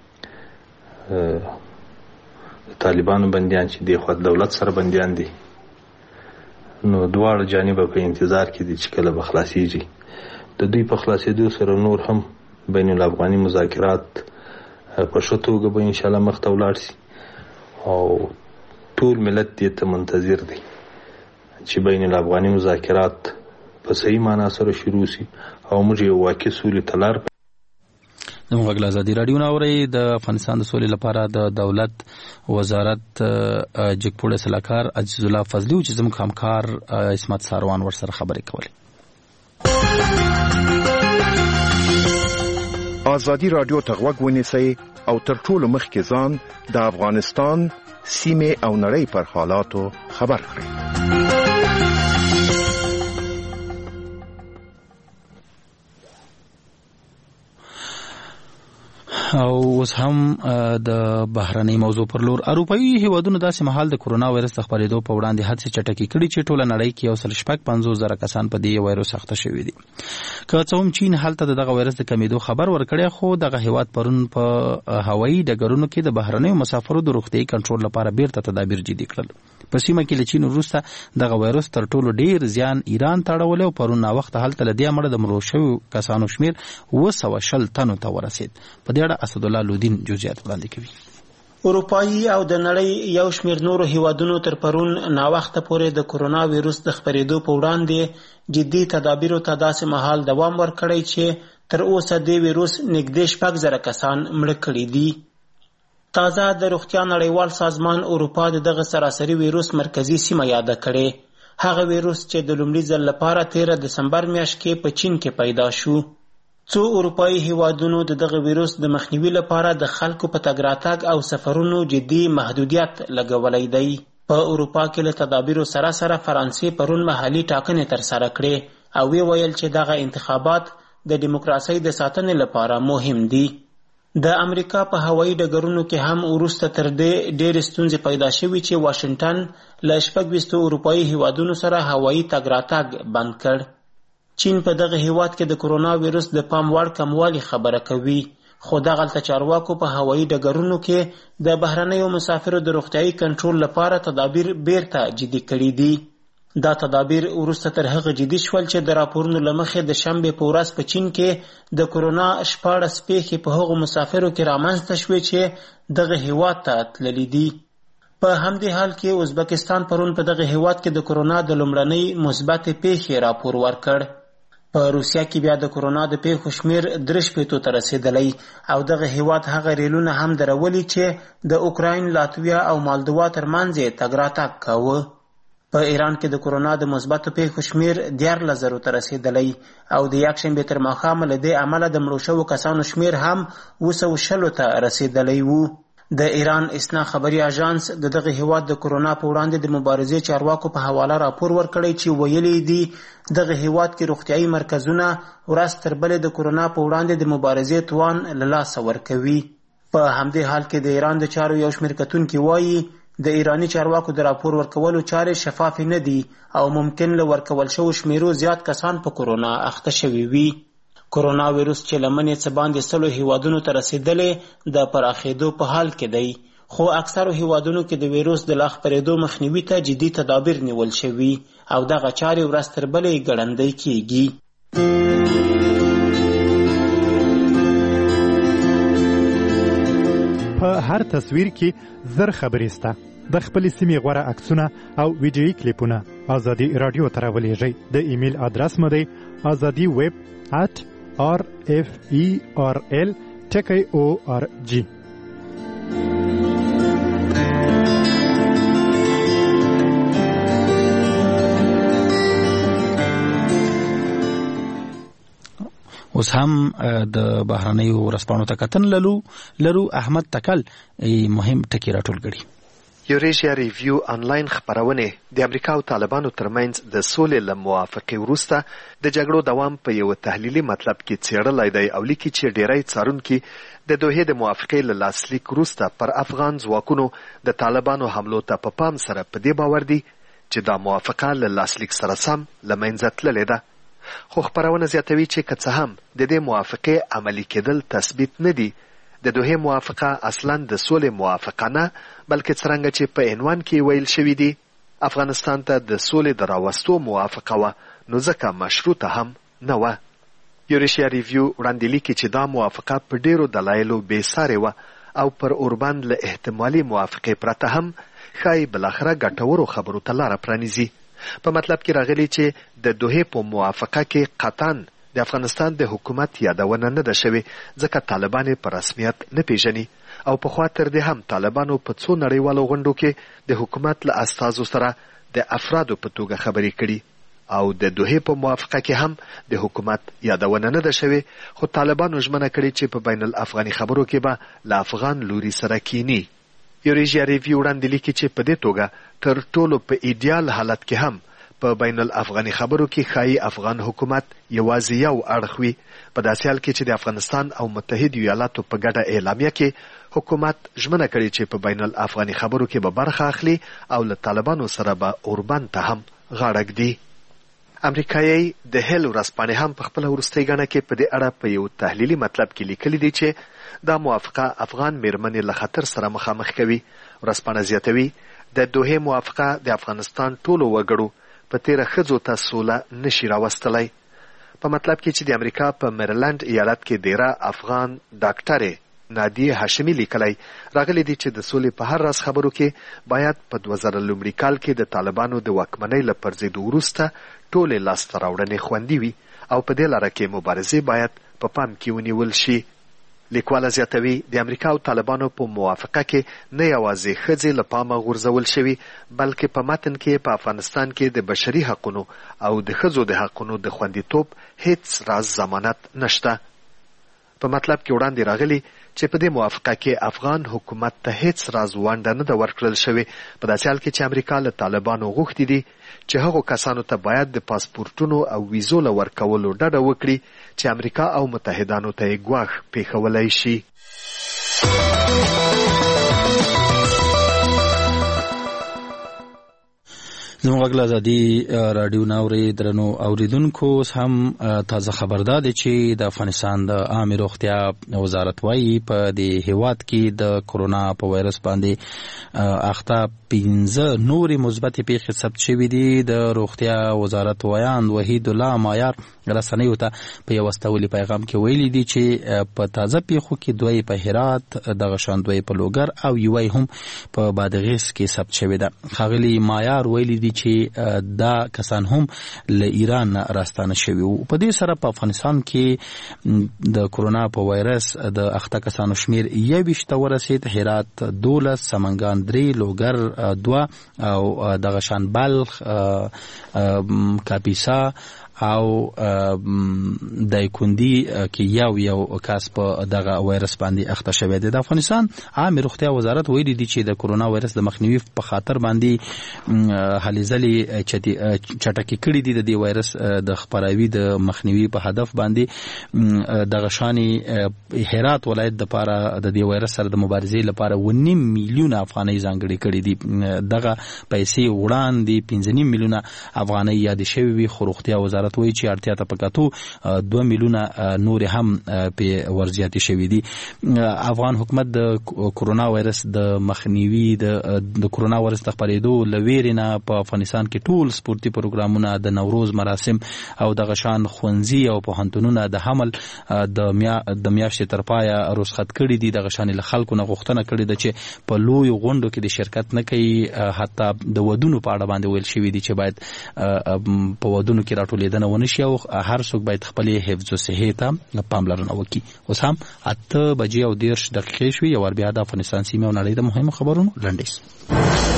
طالبانو بندیان چې دی خو دولت سره بندیان دي، نو دواړه جانبه په انتظار کې دي چې کله به خلاصیږي. د دوی په خلاصېدو سره نور هم بین الافغاني مذاکرات په ښه توګه به انشاءالله مخ ته ولاړ شي او ټول ملت دې ته منتظر دی چې بین الافغاني مذاکرات په صحیح معنا سره شروع شي او موږ یو واقعي سولې ته لار. زموږ غږ ازادي راډیو نه اورئ. د افغانستان د سولې لپاره د دولت وزارت جګپوړی سلاکار عزیز الله فضلي چې زموږ همکار اسمت ساروان ورسره خبرې کولې. ازادي راډیو ته غوږ ونیسئ او تر ټولو مخکې ځان د افغانستان سیمې او نړۍ پر حالاتو خبر کړئ. او اوس هم د بهرنۍ موضوع پر لور. اروپایي هیوادونو داسې مهال د کورونا وایرس د خپرېدو په وړاندې هڅې چټکې کړي چې ټوله نړۍ کې 150,000 کسان په دې وایرس اخته شوي دي. که څه هم چین هلته دغه وایرس د کمیدو خبر ورکړی، خو دغه هیواد پرون په هوایي ډګرونو کې د بهرنیو مسافرو د روغتیايي کنټرول لپاره بیرته تدابیر جدي کړل. په سیمه کې له چین وروسته دغه وایرس تر ټولو ډیر زیان ایران ته اړولی او پرون ناوخته هلته له دې امله د مړو شویو کسانو شمېر 220 تنو ته ورسید. په دې اړه اسدالله لودین جزئیات وړاندې کوي. اروپایي او د نړۍ یو شمېر نورو هیوادونو تر پرون ناوخته پورې د کورونا ویروس د خپرېدو په وړاندې جدي تدابیرو ته داسې مهال دوام ورکړی چې تر اوسه د ویروس نږدې 6,000 کسان مړه کړي دي. تازه د روغتیا نړیوال سازمان اروپا دغه سراسري ویروس مرکزی سیمه یاده کړې. هغه ویروس چې د لومړي ځل لپاره 13 دسمبر میاشت کې په چین کې پیدا شو. څو اروپایي هیوادونو دغه ویروس د مخنیوي لپاره د خلکو په تګ راتګ او سفرونو جدي محدودیت لګولی دی. په اروپا کې له تدابیرو سره سره فرانسې پرون محلي ټاکنې ترسره کړې او ویل چې دغه انتخابات د دیموکراسۍ د ساتنې لپاره مهم دي. د امریکا په هوایي ډګرونو کې هم وروسته تر دې ډېرې ستونزې پیدا شوې چې واشنګټن له 26 اروپایي هیوادونو سره هوایي تګ راتګ بند کړ. چین په دغه هیواد کې د کورونا ویروس د پام وړ کموالي خبره کوي، خو دغلته چارواکو په هوایي ډګرونو کې د بهرنیو مسافرو د روغتیايي کنټرول لپاره تدابیر بیرته جدي کړي دي. دا تدابیر وروسته تر هغه جدي شول چې د راپورونو له مخې د شنبې په ورځ په چین کې د کورونا 14 پیښې په هغو مسافرو کې رامنځته شوې چې دغه هیواد ته تللي دي. په همدې حال کې ازبکستان پرون په دغه هیواد کې د کورونا د لومړنۍ مثبتې پیښې راپور ورکړ. په روسیا کې بیا د کورونا د پیښو شمیر 3 ته رسیدلی او دغه هیواد هغه ریلونه هم درولي چې د اوکراین، لاتویا او مالدوا ترمنځ یې تګ راتګ کاوه. په ایران کې د کورونا د مثبتو پیښو شمیر 14,000 ته رسیدلی او د یکشنبې تر ماښامه له دې امله د مړو شوو کسانو شمیر هم 260 ته رسیدلی وو. د ایران اسنا خبري اژانس دغه هیواد د کورونا په وړاندې د مبارزې چارواکو په حواله راپور ورکړی چې ویلي دي دغه هیواد کې روغتیايي مرکزونه ورځ تر بلې د کورونا په وړاندې د مبارزې توان له لاسه ورکوي. په همدې حال کې د ایران د چارو یو شمېر کتونکي وایي د ایرانی چارواکو د راپور ورکولو چارې شفاف نه دي او ممکن له ورکول شوو شمیرو زیات کسان په کورونا اخته شوي وي. کورونا ویروس چې لمنې څه باندې 100 هیوادونو ته رسیدلې د پراخېدو په حال کې دی، خو اکثرو هیوادونو کې د ویروس د لا خپرېدو مخنیوي ته جدي تدابیر نیول شوي او دغه چارې ورځ تر بلې ګړندۍ کیږي. په هر تصویر کې زر خبرې سته. د خپلې سیمې غوره عکسونه او ویډیویي کلیپونه ازادي راډیو ته راولېږئ. د ایمیل ادرس مو دی azadi@rferl.org. اوس هم د بهرنیو ورځپاڼو ته کتن لرو. احمد تکل مهم ټکي راټول کړي. یوریشیا ریویو آنلاین خبرونه د امریکا او طالبانو ترمنځ د سولې له موافقې وروسته د جګړو دوام په یو تحلیلي مطلب کې څېړلی دی او لیکي چې ډیری څارونکي د دوحې د موافقې له لاسلیک وروسته پر افغان ځواکونو د طالبانو حملو ته په پام سره په دې باور دي چې دا موافقه له لاسلیک سره سم له منځه تللې ده. خو خبرونه زیاتوي چې که څه هم د دې موافقې عملي کېدل تثبیت نه دي، د دوحې موافقه اصلا د سولې موافقه نه بلکې څرنګه چې په عنوان کې ویل شوي دي افغانستان ته د سولې د راوستو موافقه وه، نو ځکه مشروطه هم نه وه. یوریشیا ریویو وړاندې لیکي چې دا موافقه په ډیرو دلایلو بې سارې وه او پر اوربند له احتمالي موافقې پرته هم ښایي بالاخره ګټورو خبرو ته لاره پرانیزي. په مطلب کې راغلي چې د دوحې په موافقه کې قطعاً د افغانستان د حکومت یادونه نه ده شوې ځکه طالبان په رسمیت نه پیژني او پخوا تر دې هم طالبانو په څو نړیوالو غونډو کې د حکومت له استازو سره د افرادو په توګه خبرې کړي او د دوحې په موافقه کې هم د حکومت یادونه نه ده شوې، خو طالبانو ژمنه کړې چې په بین الافغاني خبرو کې به له افغان لوري سره کینی. یوریشیا ریویو وړاندې لیکي چې په دې توګه تر ټولو په ایډیال حالت کې هم په بین الافغاني خبرو کې ښایي افغان حکومت یوازې یو اړخ وي، په داسې حال کې چې د افغانستان او متحدو ایالاتو په ګډه اعلامیه کې حکومت ژمنه کړې چې په بین الافغاني خبرو کې به برخه اخلي او له طالبانو سره به اوربند ته هم غاړه ږدي. امریکایي د هیل ورځپاڼې هم په خپله وروستۍ ګڼه کې په دې اړه په یو تحلیلي مطلب کې لیکلي دي چې دا موافقه افغان میرمنې له خطر سره مخامخ کوي. ورځپاڼه زیاتوي د دوحې موافقه د افغانستان ټولو وګړو په تیره ښځو ته سوله نشي راوستلی. په مطلب کې چې د امریکا په میریلند ایالت کې دیره افغان ډاکټرې نادیه هاشمي لیکلی راغلی دي چې د سولې په هر راز خبرو کې باید په 2000 کال کې د طالبانو د واکمنۍ له پرځېدو وروسته ټولې لاسته راوړنې خوندي وي او په دې لاره کې مبارزې باید په پام کې ونیول شي. لیکواله زیاتوي د امریکا او طالبانو په موافقه کې نه یوازې ښځې له پامه غورځول شوي بلکې په متن کې په افغانستان کې د بشري حقونو او د ښځو د حقونو د خوندیتوب هیڅ راز ضمانت نشته. په مطلب کې وړاندې راغلي چې په دې موافقه کې افغان حکومت ته هیڅ راز ونډه نه ده ورکړل شوې، په داسې حال کې چې امریکا له طالبانو غوښتي دي چې هغو کسانو ته باید د پاسپورټونو او ویزو له ورکولو ډډه وکړي چې امریکا او متحدانو ته یې ګواښ پیښولی شي. زموږ غږ له ازادي راډیو نه اورئ. درنو اوریدونکو، اوس هم تازه خبر دا دی چې د افغانستان د عامې روغتیا وزارت وایي په دې هیواد کې د کرونا په وایرس باندې اخته 15 نورې مثبتې پیښې ثبت شوي دي. د روغتیا وزارت ویاند وحید الله مایار رسنیو ته په یو استولي پیغام کې ویلي دي چې په تازه پیښو کې دوی په هرات، دغه شان دوی په لوګر او یوې هم په بادغیس کې ثبت شوی ده. ښاغلي مایار ویلي دي چې دا کسان هم له ایران راستانه شوي وو. په دې سره په افغانستان کې د کرونا په وایرس د اخته کسانو شمیر 21 ته ورسید. هرات 12، سمنګان 3، لوګر 2 او دغه شان بلخ، کاپیسا او دایکندي کې یو کس په دغه وایرس باندې اخته شوی دی. د افغانستان عامې روغتیا وزارت ویلي دی چې د کرونا وایرس د مخنیوي په خاطر باندې هلې ځلې چټکې کړي دي. د دې وایرس د خپراوي د مخنیوي په هدف باندې دغه شانې هرات ولایت د پاره د دې وایرس سره د مبارزې لپاره 1.5 میلیون افغانۍ ځانګړي کړي دي. دغه پیسې وړاندې 15 میلیونه افغانۍ یاد شوي وي، خو روغتیا وزارت وزارت وایي چې اړتیا ته په کتو 2 میلیونه نور هم په ورزياتي شوي دي. افغان حکومت د کورونا وایرس د مخنیوي د کورونا وایرس د خپرېدو لویرنه په افغانستان کې ټول سپورتي پروګرامونه د نوروز مراسم او د غشان خونځي او پوهنتونونه د حمل د میاشتې تر پایه رخصت کړي دي. د غشان له خلکو نه غوښتنه کړې ده چې په لوی غونډو کې د شرکت نه کوي. حتی د ودونو په اړه باندې ویل شوی دي چې باید په ودونو کې راټولېدنه ونه شي او هر څوک باید خپل حفظ او صحت ته پاملرنه وکړي. اوس هم 8:30 شوي. یو بیا د افغانستان سیمه او نړۍ د مهمو خبرونو لنډیز.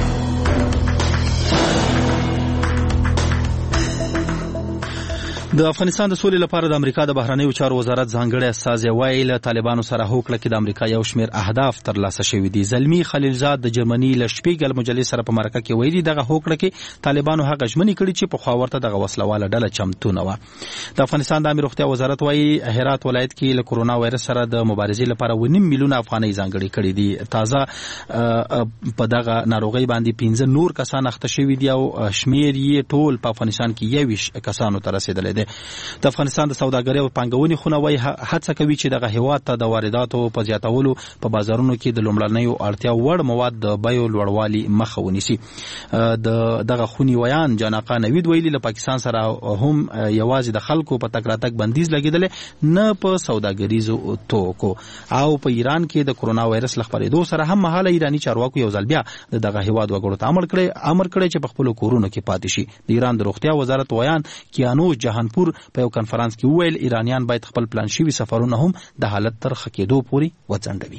د افغانستان د سولې لپاره د امریکا د بهرنیو چارو وزارت ځانګړی استازی وایي له طالبانو سره هوکړه کې د امریکا یو شمېر اهداف ترلاسه شوي دي. زلمی خلیلزاد د جرمني له شپیګل مجلې سره په مرکه کې ویلي دغه هوکړه کې طالبانو هغه ژمنې کړي چې پخوا ورته دغه وسلواله ډله چمتو نه وه. د افغانستان د عامه روغتیا وزارت وایي هرات ولایت کې له کورونا وایرس سره د مبارزې لپاره 1.5 میلیونه افغانۍ ځانګړي کړي دي. تازه په دغه ناروغۍ باندې 15 نور کسان اخته شوي دي او شمېر یې ټول په افغانستان کې 21 کسانو ته رسیدلی دی. د افغانستان د سوداګرۍ او پانګونې خونه وایي هڅه کوي چې دغه هیواد ته د وارداتو په زیاتولو په بازارونو کې د لومړنیو اړتیا وړ مواد د بیو لوړوالي مخه ونیسي. دغه خونی ویان جاناقا نوید ویلي له پاکستان سره هم یوازې د خلکو په تګ راتګ بندیز لګېدلی نه په سوداګریزو توکو. او په ایران کې د کورونا وایرس له خپرېدو سره هم مهاله ایراني چارواکو یو ځل بیا دغه هیواد وګړو ته امر کړی چې په خپلو کورونو کې پاتې شي. د ایران د روغتیا وزارت ویان کیانوش جهانپور په یو کنفرانس کې وویل ایرانیان باید خپل پلان شوي سفرونه هم د حالت تر ښه کېدو پورې وځنډوي.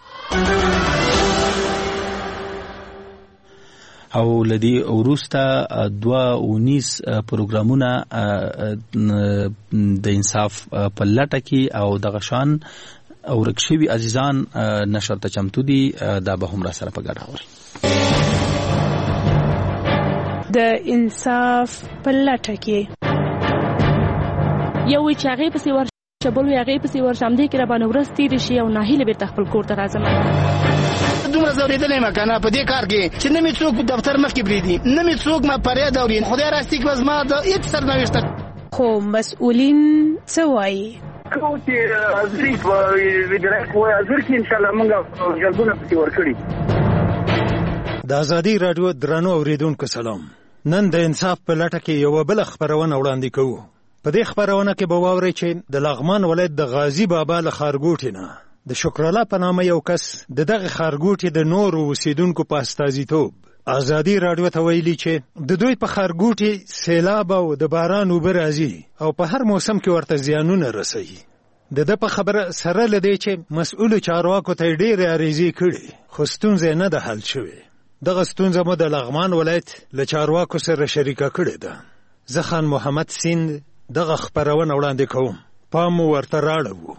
او لدی وروسته 219 پروګرامونه د انصاف په لټه کې او د غشان او رکشوي عزیزان نشر ته چمتو دي. دا به هم را سره په ګډه اوري. د انصاف په لټه کې یو چې هغه په سیور چبل وی هغه په سیور شامدې کې را باندې ورځ تیر شي او ناهیله به خپل کور ته راځم. دومره زوریدلې مکنه په دې کار کې چې نه می څوک دفتر مخ کې بریدي نه می څوک ما پرې دوري خدای راستي کې وزما د هیڅ سرنوشت. خو مسؤلین څه وایي؟ کوم چې ازري ویډرک وای ازر کې ان شاء الله موږ جلبونه پتی ورکړي. د ازادي رادیو درنو اوریدونکو سلام. نن د انصاف په لټه کې یو بل خبرونه وړاندې کوو. په دې خبرونه کې به واورئ چې د لغمان ولایت د غازی بابا له خارګوټي نه د شکر الله په نامه یو کس دغه خارګوټي د نورو اوسیدونکو په استازیتوب ازادي رادیو ته ویلي چې د دوی په خارګوټي سیلاب او د باران اوبه راځي او په هر موسم کې ورته زیانونه رسوي. د په خبره سره لدی چې مسؤل چارواکو ته ډېرې عریضې کړي خو ستونزه نه ده حل شوې. دغه ستونزه مو د لغمان ولایت له چارواکو سره شریکه کړې ده. زه خان محمد سیند دغه خبرونه وړاندې کوم. پام ورته راړو.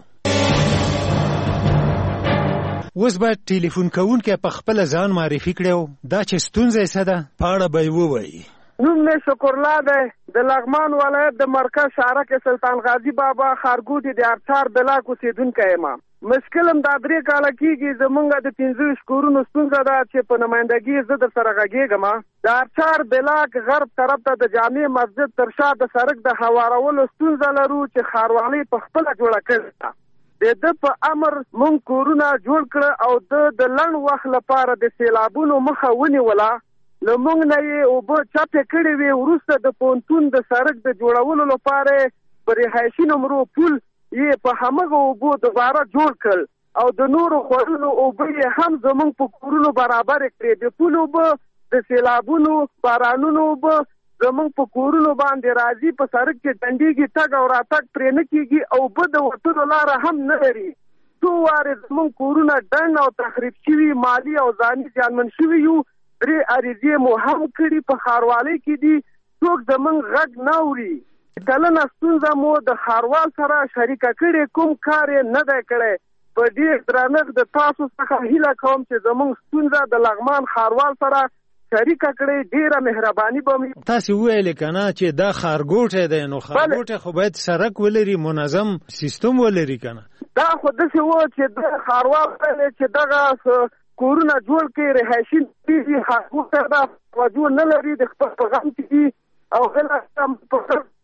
اوس باید ټلیفون کوونکی په خپل ځان معرفي کړو. دا چې ستونزه یې څه ده په اړه به یې ووایي. نوم مې شکرالله دی. د لغمان ولایت د مرکز شهرک سلطان غازی بابا خارګوټي د ارچار بلاک اوسېدونکی یم. مشکلم دا 3 کاله کېږي زمونږ د 15 کورونو ستونزه ده چې په نمایندګي زه در سره غږېږم. د ارچار بلاک غرب طرف ته د جامع مسجد تر شا د سړک د هوارولو ستونزه لرو چې ښاروالۍ په خپله جوړه کړې ده. د په امر مونږ کورونه جوړ کړه او د لنډ وخت لپاره د سیلابونو مخه ونیوله. له مونږ نه یې اوبه چپې کړې وې. وروسته د پونتون د سړک د جوړولو لپاره په رهایشي نمرو پل یې په همغه اوبو دوباره جوړ کړل او د نورو خوړلو اوبه یې هم زمونږ په کورونو برابر کړې. د پل اوبه د سیلابونو بارانونو اوبه زمونږ په کورونو باندې راځي. په سړک کې ډنډېږي تګ او راتګ پرې نه کېږي او اوبه د وتلو لاره هم نه لري. څو وارې زمونږ کورونه ډنډ او تخریب شوي مالي او ځاني زیانمن شوي یو. 3 عریضې مو هم کړي په ښاروالۍ کې دي. څوک زمونږ غږ نه اوري. کلنه ستونزه مو د ښاروال سره شریکه کړې کوم کار یې نه دی کړی. په ډېر درنښت د تاسو څخه هیله کوم چې زمونږ ستونزه د لغمان ښاروال سره شریکه کړې. ډېره مهرباني به مې. تاسې وویلې که نه چې دا ښارګوټی دی نو ښارګوټی خو باید سړک ولري منظم سیستم ولري که نه. دا خو داسې و چې د ښاروال ویلې چې دغه کورونه جوړ کړي رهایشي دي. ښارګوټی دا توجه نه لري د خپل په غم کې دي او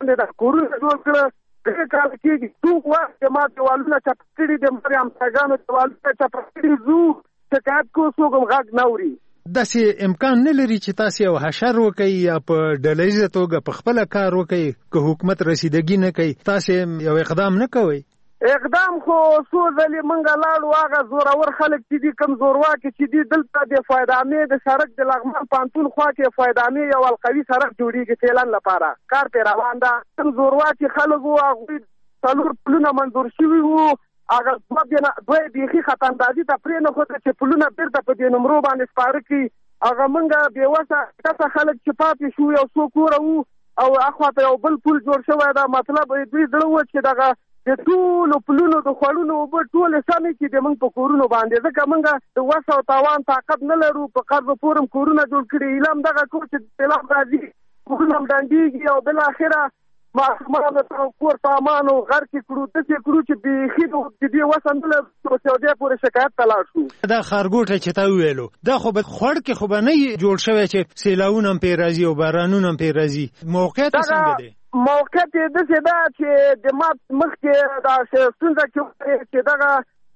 باندې د کورونه جوړ کړه. درې کال کېږي څوک وخت ما دیوالونه چپ کړي د مریم امساګانو دیوالونه چپ کړي زو شکایت کو څوک هم غږ نه اوري. داسې امکان نه لري چې تاسې یو حشر وکړئ یا په ډلهیزه توګه په خپله کار وکړئ که حکومت رسیدګي نه کوي تاسې یو اقدام نه کوئ؟ اقدام خو څو ځلې موږ لاړو هغه زورور خلک چې دي کوم زورواکي چې دي دلته د فایدامې د سړک د لغمان پانتون خوا کې فایدامې یو القوي سړک جوړېږي سیلان لپاره کار پرې روان ده. کوم زورواکي خلک وو هغوی 4 پلونه منظور شوي وو هغه دوی بیخي خطاندازي ته پرېنښوده چې پلونه بېرته په دې نمرو باندې سپاره کړي. هغه موږ بېوسه کسه خلک چې پاتې شو یو څو کوره وو او اخواته یو بل پل جوړ شوی ده. مطلب دوی زړه وه چې دغه د ټولو پلونو د خوړونو اوبه ټولې سمې کړي د موږ په کورونو باندې ځکه موږ د وس او تاوان طاقت نه لرو. په قرض پورم کورونه جوړ کړي هیله هم دغه کور چې سیلاب راځي کورونه هم ډنډېږي او بالاخره ماشومانو ته کور سامانو غرقې کړو داسې کړو چې بیخي د دې وس هم نه لرو چې سعودیه پورې شکایت ته لاړ شو. دا ښارګوټی چې تا وویلو دا خو به خوړ کې خو به نه جوړ شوی چې سیلاونه هم پرې راځي او بارانونه هم پرې راځي. موقعیت یې څنګه دی؟ موقعیت یې داسې ده چې د ما مخکې دا ستونزه چې دغه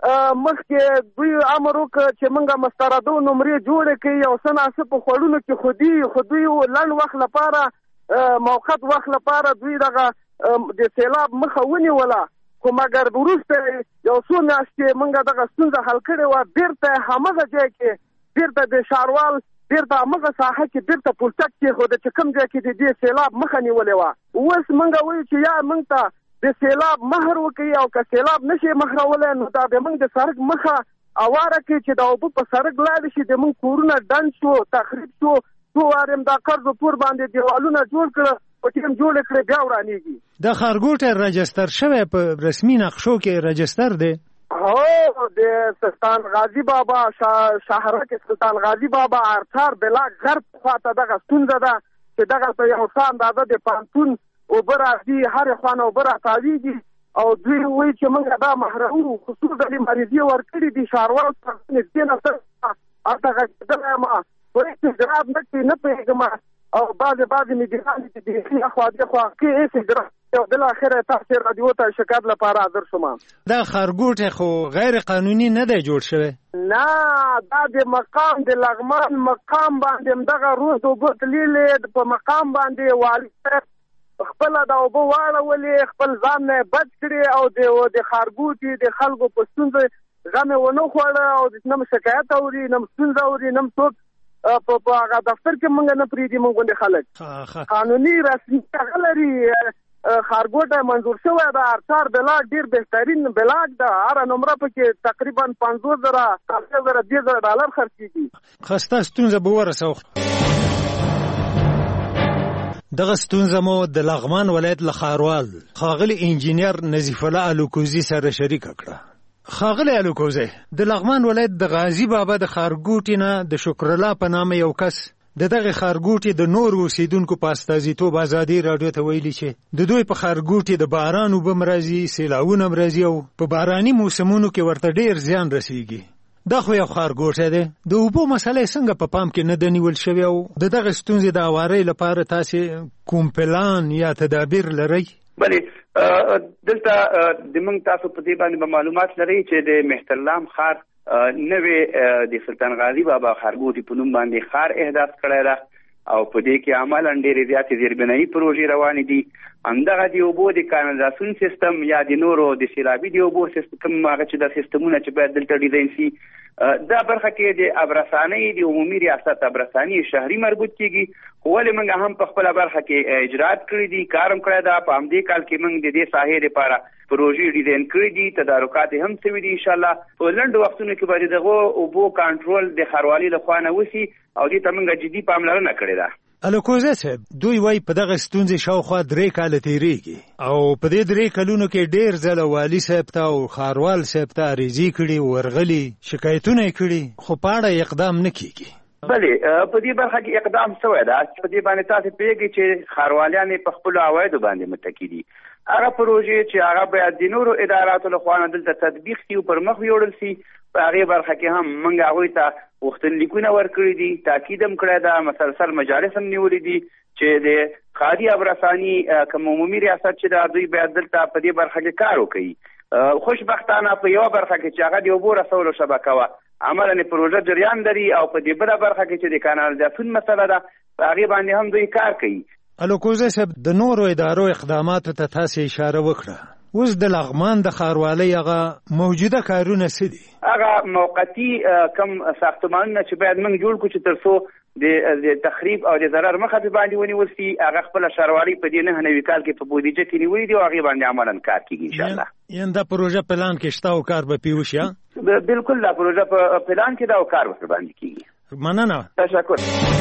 مخکې دوی امر وکړ چې موږ مستردو نمرې جوړې کړي او څه ناڅه په خوړونو کې خو دوی لنډ وخت لپاره موقت وخت لپاره دوی دغه د سیلاب مخه ونیوله خو مګر وروسته یو څو میاشتې موږ دغه ستونزه حل کړې وه بېرته همغه ځای کې بېرته د ښاروال بېرته همغه ساحه کې بېرته پلچک کېښوده چې کوم ځای کې د دې سیلاب مخه نیولې وه. اوس موږ وایو چې یا موږ ته د سیلاب مهر وکړي او که سیلاب نشي مهرولی نو دا به موږ د سړک مخه اواره کړي چې د اوبه په سړک لاړې شي د موږ کورونه ډنډ شو تخریب شو. څو وارم دا قرض پور باندې دیوالونه جوړ کړه او ټیم جوړ کړې بیا ورانېږي. دا ښارګوټی رجستر شوی په رسمي نقشو کې رجستر دی؟ هو د سلطان غازی بابا شهرک سلطان غازی بابا ارتار بلاک غرب خواته دغه ستونزه ده چې دغه په یو څه اندازه د پانتون اوبه راځي هرې خوا نه اوبه راتاویږي او دوی وایي چې موږ دا محروم خصوصا د مریضي ورکړي دي ښاروال څخه نږدې نه هلته غږېدلی یم وایي چې جراب نه کوي نه پوهېږم او بعضې مدیران چې بیخي اخوا دېخوا کوي هېڅ اجرات او بالاخره تاسې راډیو ته شکایت لپاره حاضر شوم. دا ښارګوټی خو غیر قانوني نه دی جوړ شوی؟ نه دا د مقام د لغمان مقام باندې همدغه روز د اوبه تللې په مقام باندې والي صاحب خپله د اوبه واړولې خپل ځان نه بچ کړي او د ښارګوټي د خلکو په ستونزه غم یې ونه خوړه او نه م شکایت اوري نه م ستونزه اوري نه م څوک په هغه دفتر کې موږ نه پرېږدي موږ غوندې خلک قانوني رسمي هغه لري. ښارګوټی منظور شوی ده ارتار بلاک ډېر بهترین بلاک ده هره نمره پکې تقریبا 50,000 $10,000 خرڅېږي. ښه ستا ستونزه به ورسوو. دغه ستونزه مو د لغمان ولایت له ښاروال ښاغلي انجینر نظیف الله الوکوزي سره شریکه کړه. ښاغلی الوکوزی د لغمان ولایت د غازی بابا د ښارګوټي نه د شکرالله په نامه یو کس د دغه ښارګوټي د نورو اوسیدونکو په استازیتوب ازادي راډیو ته ویلي چې د دوی په ښارګوټي د باران اوبه هم راځي سیلاونه هم راځي او په باراني موسمونو کې ورته ډېر زیان رسیږي. دا خو یو ښارګوټی دی د اوبو مسله څنګه په پام کې نه ده نیول شوې او د دغه ستونزې د هوارۍ لپاره تاسې کوم پلان یا تدابیر لرئ؟ بلې دلته د موږ تاسو په دې باندې به معلومات لرئ چې د مهترلام ښار نوې د سلطان غازی بابا ښارګوټي په نوم باندې ښار احداث کړی ده او په دې کې عملاً ډېرې زیاتې زیربنایي پروژې روانې دي. همدغه د اوبو د کانالیزاسیون سیستم یا د نورو د سیلابي د اوبو سیستم هغه چې دا سیستمونه چې باید دلته ډیزاین شي دا برخه کې د ابرسانۍ د عمومي ریاست ابرساني شهري مربوط کیږي. خو ولې موږ هم په خپله برخه کې اجرات کړي دي کار هم کړی ده. په همدې کال کې موږ د دې ساحې لپاره پروژې ډیزاین کړي دي تدارکات هم شوي دي. انشاءالله په لنډو وختونو کې به د دغو اوبو کنټرول د ښاروالۍ لخوا نه وشي او دې ته موږ جدي پاملرنه کړې ده. الوکوزی صاحب دوی وایي په دغه ستونزې شاوخوا 3 کاله تېرېږي او په دې 3 کلونو کې ډېر ځله والي صاحب ته او ښاروال صاحب ته عریضې کړي ورغلي شکایتونه یې کړي خو په اړه اقدام نه کېږي. بلې په دې برخه کې اقدام شوی ده. په دې باندې تاسو پوهېږئ چې ښاروالان یې په خپلو عوایدو باندې متکي دي. هغه پروژې چې هغه باید د نورو اداراتو لخوا نه دلته تطبیق شي او پر مخ ویوړل شي په هغې برخه کې هم موږ هغوی ته غوښتنلیکونه ورکړي دي تاکید هم کړی ده مسلسل مجالس هم نیولي دي چې د ښاري ابرساني کوم عمومي ریاست چې دا دوی باید دلته په دې برخه کې کار وکړي. خوشبختانه په یوه برخه کې چې هغه د اوبو رسولو شبکه وه عملاً پروژه جریان لري او په دې بله برخه کې چې د کانالیزاسیون مسله ده په هغې باندې هم دوی کار کوي. الوکوزی صاحب د نورو ادارو اقداماتو ته تاسې اشاره وکړه. اوس د لغمان د ښاروالۍ هغه موجوده کارونه څه دي؟ هغه موقتي کم ساختمانونه چې باید موږ جوړ کړو چې تر څو د تخریب او د ضرر مخه په باندې ونیول شي، هغه خپله ښاروالۍ په دې 9 نوي کال کې په بودیجه کې نیولي دي او هغې باندې عملاً کار کېږي انشاءالله. یعنې دا پروژه پلان کې شته او کار به پرې وشي؟ بالکل دا پروژه په پلان کې ده او کار ورته باندې کېږي. مننه. تشکر.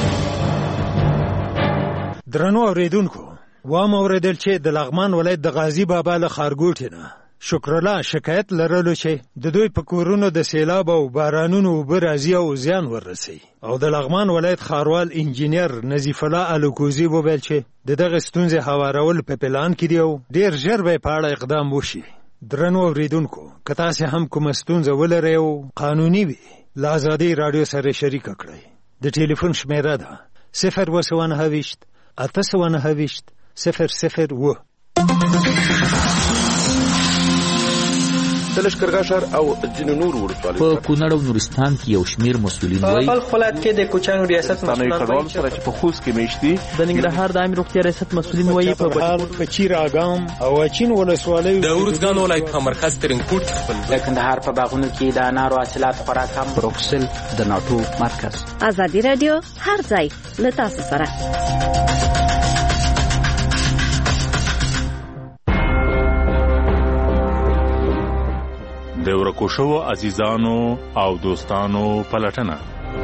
درنو اورېدونکو، وام اورېدل چې د لغمان ولایت د غازي بابا له ښارګوټي نه شکرالله شکایت لرلو چې د دوی په کورونو د سیلاب او بارانونو اوبه راځي او زیان ورسوي، او د لغمان ولایت ښاروال انجینیر نظیف الله الوکوزي وویل چې د دغه ستونزې هوارول په پلان کې دي او ډېر ژر به په اړه اقدام وشي. درنو اورېدونکو، که تاسې هم کومه ستونزه ولرئ او قانوني وي، له ازادۍ راډیو سره شریکه کړئ. د ټلیفون شمیره ده 029 829 001. د لښکرګاه ښار او ځینو نورو ولسوالیو په کونړ او نورستان کې یو شمېر مسؤلین وایي په ولایت کې د کوچیانو ریاست مسؤلین سره چې په خوست کې میشتي د ننګرهار د عامه روغتیا ریاست مسؤلین وایي په بهار په چیراګام او اچین ولسوالیو د ورځګان ولایت په مرکز ترینکوټ خپل د کندهار په باغونو کې د انارو حاصلات خورا کم. بروکسل د ناټو مرکز. ازادي رادیو هر ځای له تاسو سره. د ورکو شوو عزیزانو او دوستانو پلټنه.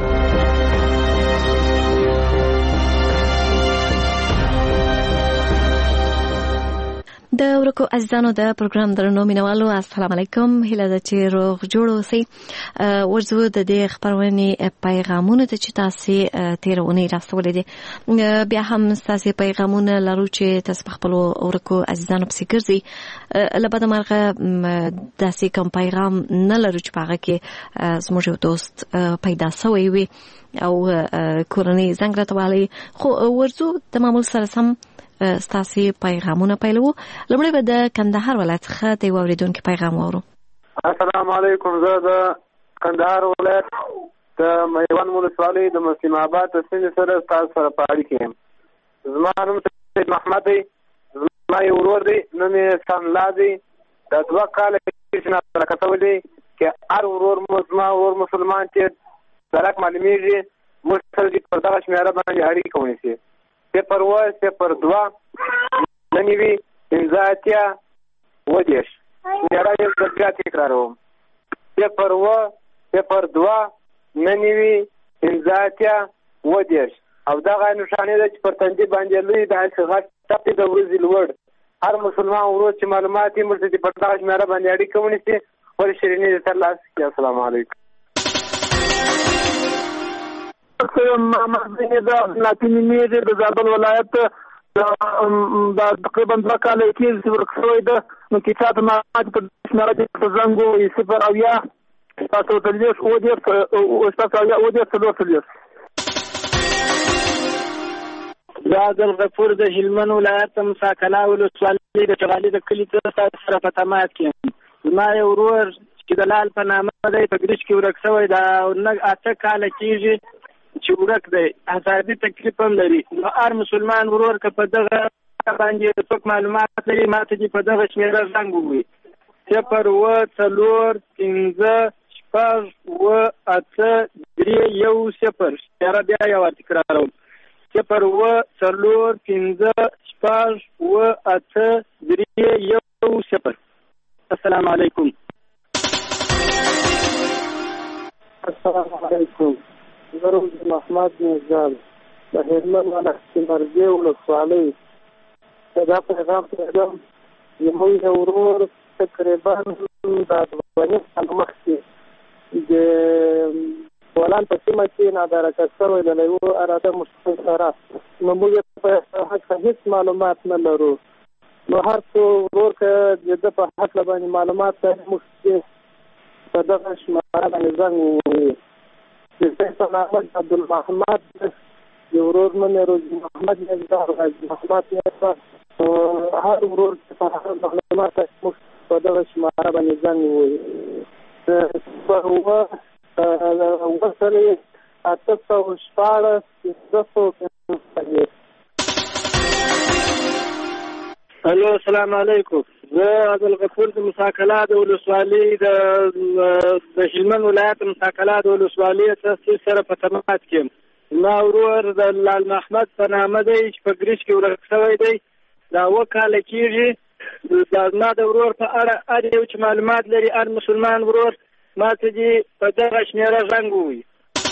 د ورکو عزیزانو د پروګرام درنو مینوالو السلام علیکم. هیله ده چې روغ جوړ اوسئ. ورځو د دې خبرونې پیغامونه ته چې تاسو تیر اونۍ راستولې دي، بیا هم تاسو پیغامونه لرو چې تاسو په خپل ورکو عزیزانو پسې ګرځئ. لبد مرغه داسې کوم پیغام نه لرو چې هغه کې زموږ یو دوست پیدا شوی وي او کورنۍ زنګ راته والی، خو ورځو د معمول سره سم ستاسو پیغامونه پیلو. لومړی به د کندهار ولایت څخه د یو اورېدونکي پیغام واورو. السلام علیکم. زه د کندهار ولایت د میوند ولسوالۍ د مسلم آباد د سیمې سره تاسو سره په اړیکه یم. زما نوم سید محمد دی، زما یو ورور دی، نوم یې سانلا دی. د 2 کاله چې ناکته شوی چې هر ورور زما ورور مسلمان چې درک معلومیږي موږ سره پر دغه شمیره باندې اړیکه ونیسي. 0-2 ننوي 15 ودیش شمیره یې بیا تکراروم. 0-2 ننوي 15 ودیش. او دغه نښانې ده چې پر تندي باندې لوی د غټ ټپې د ورځې لوړ هر مسلمان ورور چې معلومات یې موږ ته پر دغه شمیره باندې اړیکه ونیسي خپل شیریني دې ترلاسه کړي. السلام علیکم. محمد بن ناتینی میری د زابل ولایت دا تقریبا 2 کاله کې ورکوي ده. نو کې چاته معلومات په شمیره کې په زنګو 0 او یا تاسو ته لیک او دې تاسو یا او دې څلور دا د غفور د هلمند ولایت مساکلا ولسوالۍ د چغالي د کلي سره په تماس کې زما یو ورور چې د لال په نامه دی په ګریش کې ورک شوی دا 8 کاله کېږي چې ورک دی. آزادي تکلیف هم لري. نو هر مسلمان ورور که په دغه باندې څوک معلومات لري ماته دې په دغه شمیره زنګ ووهي. 0-4 15 8 3 0 شمیره بیا یو تکراروم. 0-4 15 8 3 0. السلام علیکم. السلام علیکم. زه محمد نژاد د هلمند ولایت مرګي ولسوالۍ دا پیغام پیغام زموږ یو ورور تقریبا د 2 کاله مخکې د ولان په سیمه کې نادرکه شوی د یو اراده مشکل سره نو موږ په حق هیڅ معلومات نه لرو. نو هر څو ورور که د په حق باندې معلومات لري موږ په دغه شمیره باندې زنګ ووهي. د عبدالمحمد یو ورور مې روزي محمد نزار غازي محمد نزار هر ورور چې په هر معلومات موږ په دغه شماره باندې ځان ووایي وصلې 814 الو السلام علیکم. زه عبدالغفور د مساکلا د ولسوالۍ د هلمند ولایت مساکلا د ولسوالۍ سره په تماس کې یم. زما ورور د لال محمد په نامه دی چې په ګریش کې ورک شوی دی. دا 2 کاله کېږي. زما د ورور په اړه هر یو چې معلومات لري هر مسلمان ورور ما ته دې په دغه شمېره زنګ ووایي.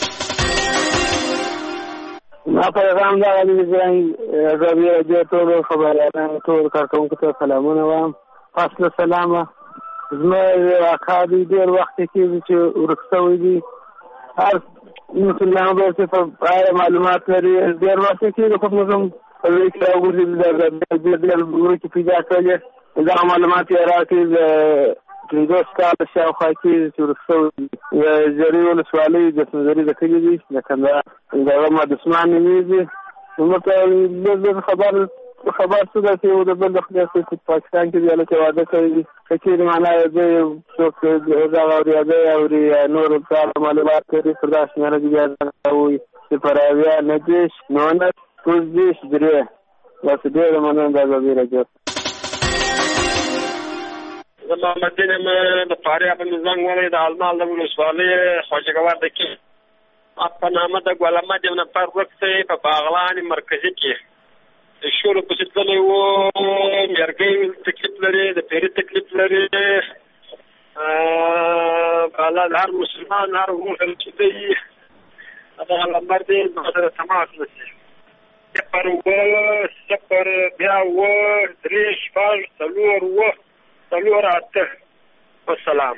ما پیغام دا غلی زنګ رضوي راډیو ټولو خبریالانو ټول کارکوونکو ته سلامونه وایم. فصل سلامه. زما اکا دی ډېر وخت کېږي چې ورک شوی دی. هر مسلمان به چې په اړه معلومات لري ډېر وخت کېږي خو موږ هم په دې کې راوګرځي ډېر ورکې پیدا کړلې. دا معلومات یې راکړي 50 کاله شاوخوا کېږي چې ورک شوی دی. زري ولسوالۍ د سنځري د کلي دی د کندهار دغه مدسمان نومېږي. موږ ته خبر څه ده چې یو د بل د خدای په پاکستان کې دی هلته واده کړی دي. که چېرې معنا زه څوک دغه اورېدی اوري یا نور کار معلومات لري پر دا شمېره دې بیا ووایي 0 90 19 3. بس ډېره مننه د ازادۍ راډیو. زه محمد دین یم د فاریاب مې زنګ ولی د المال د ولسوالۍ خواجګوار د کې په نامه د ګل احمد یو نفر ورک دی په باغلان مرکزي کې. د شولو پسې تللی و. میرګۍ تکلیف لري د پیري تکلیف لري. هر مسلمان هر ورور چې دی دغه نمبر دی زما سره تماس وکړي 0 بیا 3 4 8. والسلام.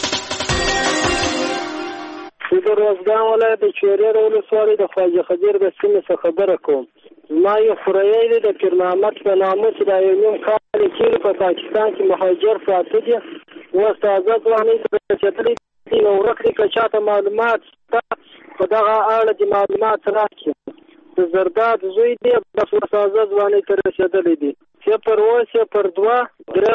د روزګان ولایت د چوریر ولسوالۍ د خواجه خضر د سیمې څخه خبره کوم. زما یو خوریی دی د پیر محمد په نامه چې دا یو نیم کال کېږي په پاکستان کې مهاجر پراته دي. اوس تازه ځوانۍ ته رسېدلی دي. نو ورک دی که چاته معلومات شته په دغه اړه د معلومات راکړي. د زرداد زوی دی بس اوس تازه ځوانۍ ته رسېدلی دي. 0 2 3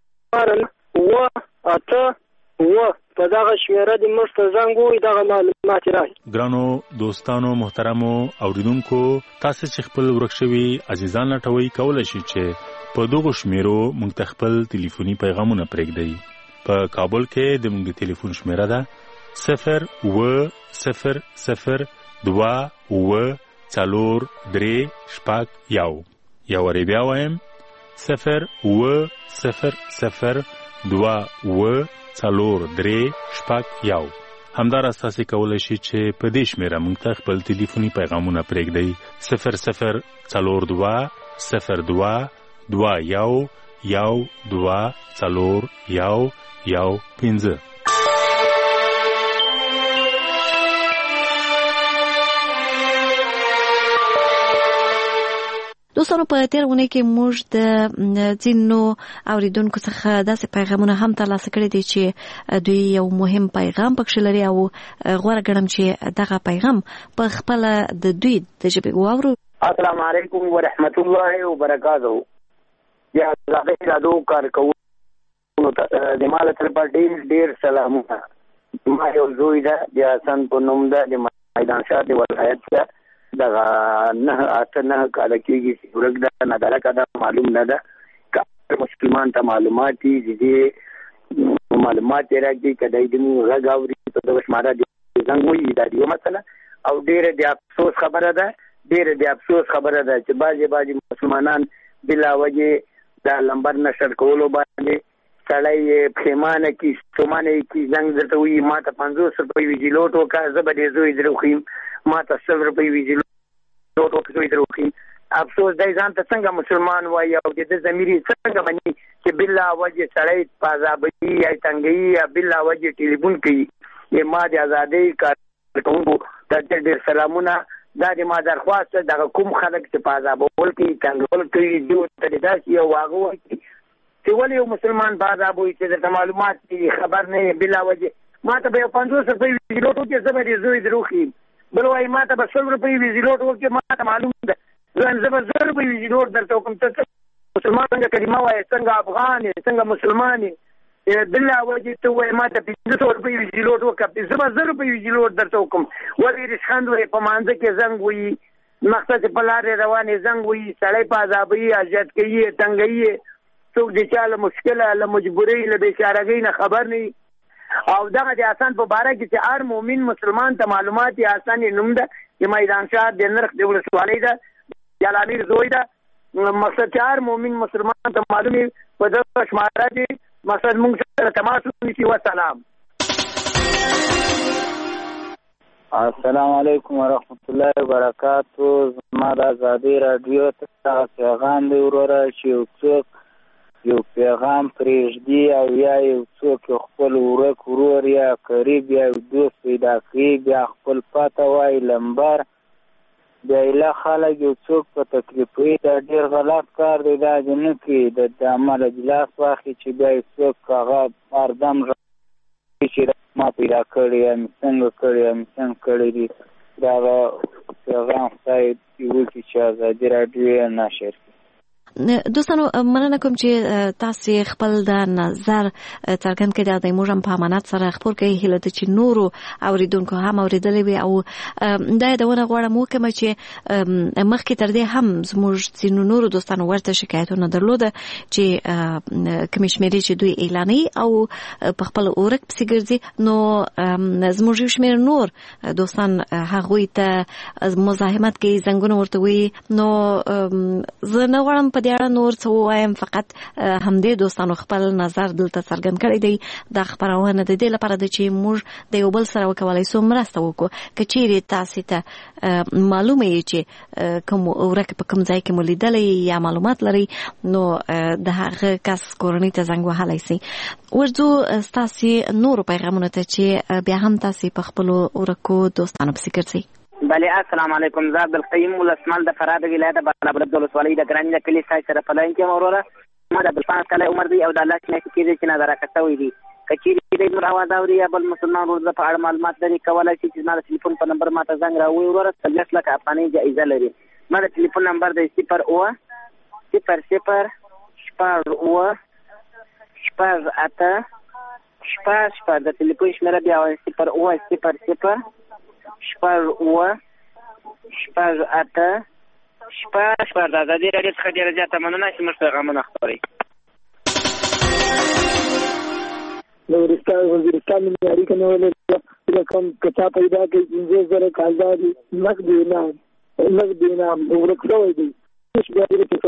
په دغه شمېره د موږ ته زنګ ووایي دغه معلومات راکړي. ګرانو دوستانو محترمو اوریدونکو تاسو چې خپل ورک شوي عزیزان لټوئ کولی شئ چې په دغو شمېرو موږ ته خپل ټلیفوني پیغامونه پرېږدئ. په کابل کې د موږ د ټلیفون شمېره ده 0 0 0 2 4 3 1. یو وارې بیا وایم 0 0 0 2 4 3 1. همداراز تاسو کولی شئ چې په دې شمېره موږ ته خپل ټلیفوني پیغامونه پرېږدئ 0 0 4 2 0 2 2 1 1 2 4 1 1 5. دوستانو په تېرونه کې موږ د ځینو اوریدونکو څخه داسې پیغامونه هم ترلاسه کړي دي چې دوی یو مهم پیغام پکښې لري او غوره ګڼم چې دغه پیغام په خپله د دوی د ژبې واورو. السلام علیکم ورحمت الله وبرکاته. یا زغې رادو کارکوونکو ته د ما له طرفه ډېر سلامونه. ما یو زوی ده د حسن په نوم ده د میدان شاه د ولایت ده. دغه 9 کاله کېږي چې ورک ده. ندالکه ده معلوم نه ده. که مسلمان ته معلومات دي دې معلومات یې راکړي که دی د مونږ غږ اوري په دغه شماره د زنګ ووایي. دا د یو مسله او ډېره د افسوس خبره ده چې بعضې مسلمانان بلا وجې دا لمبر نشر کولو باندې سړی پښیمانه کي ستومانه یې کي زنګ درته وایي ما ته 50 روپۍ ویجیلوټ وکړه زه به دې زوی در وښیم ما ته 100 روپۍ ویجیلوټ وکړه زوی در وښیم. افسوس دی ځان ته څنګه مسلمان وایي او د ده ضمیر یې څنګه مني چې بلا وجې سړی په عذابوي یا تنګوي یا بلا وجې ټلیفون کوي. ما د ازادۍ کارکوونکو ته ډېر سلامونه. دا د ما درخواست ده دغه کوم خلک چې په عذابول کوي تنګول کوي دوی ته داسې یو واغه وکړي چې ولې یو مسلمان په عذاب وي چې درته معلومات خبر نه بلا وجې ما ته به یو 50 روپۍ ویجیلوټ وکړي زه به دې زوی در وښیم بل وایي ما ته به 100 روپۍ ویزیلوټ وکړي، ما ته معلوم ده زه به 100 روپۍ ویزیلوټ درته وکړم. ته مسلمان څنګه کلمه وایې، څنګه افغان یې، څنګه مسلمان یې، دله وجې ته وایې ما ته 500 روپۍ ویزیلوټ وکړه، زه به 100 روپۍ ویزیلوټ درته وکړم. ولې ریشخند وایي، په مانځه کې زنګ وایي، مقصد په لارې روانې زنګ وایي، سړی په عذابوي، اذیت کوي، تنګوي، څوک د چا له مشکله، له مجبورۍ، له بېچارګۍ نه خبر نه وي. او دغه د حسن په باره کې چې هر مؤمن مسلمان ته معلومات یې حسن یې نوم ده، چې میدان شهر د نرخ د ولسوالۍ ده، جلامیر زوی ده. مقصد چې هر مؤمن مسلمان ته معلوم وي، په دغه شماره کې مقصد موږ سره تماس ونیسي. وسلام. السلام علیکم ورحمت الله وبرکاتو. زما د ازادۍ راډیو ته دغه پیغام دی وروره چې یو څوک یو پیغام پرېږدي او یا یو څوک یو خپل ورک ورور یا قریب یا یو دوست پیدا کړي، بیا خپل پته وایي لمبر، بیا ایله خلک یو څوک په تکلیف وي. دا ډېر غلط کار دی، دا دې نه کړي. د عمله ګیلاس واخلي چې بیا یو څوک هغه هردم چې ما پیدا کړی یا مې څنګه کړی یا مې څنګه کړی دي. دغه پیغام خدای دې وکړي چې ازادي راډیو یې نشر کړي. دوستانو مننه کوم چې تاسو خپل د نظر څرګند کړئ. د موږ هم په امانت سره خبر کوي، هیله ده چې نورو اوریدونکو هم اوریدلې وي. او دا دونه غواړم وکم چې مخکې تر دې هم زموږ ځینو نورو دوستانو ورته شکایتونه درلوده چې کومې شمیرې چې دوی اعلانوي او په خپل اورک پسې ګرځي، نو زموږ یو شمېر نور دوستان هغوی ته مزاحمت کوي، زنګونه ورته وایي. نو زه نه غواړم په دې اړه نور څه ووایم، فقط همدې دوستانو خپل نظر دلته څرګند کړی دی. دا خپرونه د دې لپاره ده چې موږ د یو بل سره وکولای شو مرسته وکړو. که چیرې تاسو ته معلومه یې چې کوم ورک په کوم ځای کې مو لیدلی یا معلومات لري، نو د هغه کس کورنۍ ته زنګ وهلی سئ. ورځو ستاسو نورو پیغامونو ته چې بیا هم تاسو په خپلو ورکو دوستانو پسې ګرځئ. بله السلام علیکم. زه عبدالقیم ولسمل د فراه د ولایت بالابلد د ولسوالۍ د ګراني د کلي ستاسو سره په لاین کې یم. وروره ما د 15 کاله عمر دی او د الله څخه کېږي چې نظر راکړی دی. که چیرې د نور اواز اوري یا بل مسلمان ورته په اړه معلومات لري، کولی شي چې زما د ټلیفون په نمبر ما ته زنګ راووي. وروره 30 لکه افغانۍ جایزه لري. ما د ټلیفون نمبر دی 0 0 0 شپږ د ټلیفون شمیره بیا 0 0 0 شپږ اته شپږ. د ازادي راډیو څخه ډېره زیاته مننه چې موږ پیغامونه خپروي. د وزیرستان ملي اړیکې نه ولري کوم کچا پیدا کړي 50,000 کالدار نقد انعام ورک شوی دی. بیا دې چې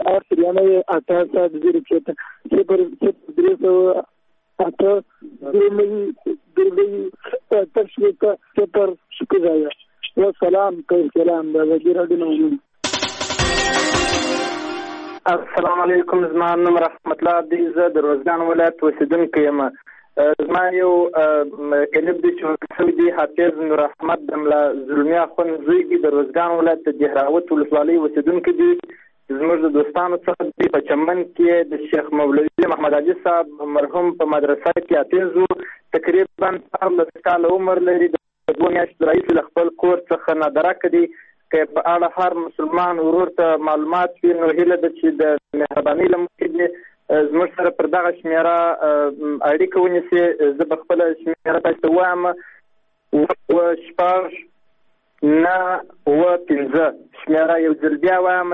8 والسلام السلام د وزیر اډینو. السلام علیکم. زما نوم رحمت الله دی، زه د روزګان ولایت اوسیدونکی یم. زما یو کلیپ دی چې ورکړی دی حافظ نور احمد د ملا زلمي اخوند زوی دی، د روزګان ولایت د جهراوت ولسوالۍ اوسیدونکی دی. زموږ د دوستانو څخه دی په چمن کې د شیخ مولوي محمد علي صاحب مرحوم په مدرسه کې حافظ و، تقریبا 14 کاله عمر لري. د 2 میاشتو راهیسې له خپل کور څخه نادرک دی. که په اړه هر مسلمان ورور ته معلومات وي، نو هیله ده چې د مهربانۍ له مخې دې زموږ سره پر دغه شمیره اړیکه ونیسي. زه به خپله شمیره تاسو ته ووایم: 995 شمیره یو ځل بیا وایم: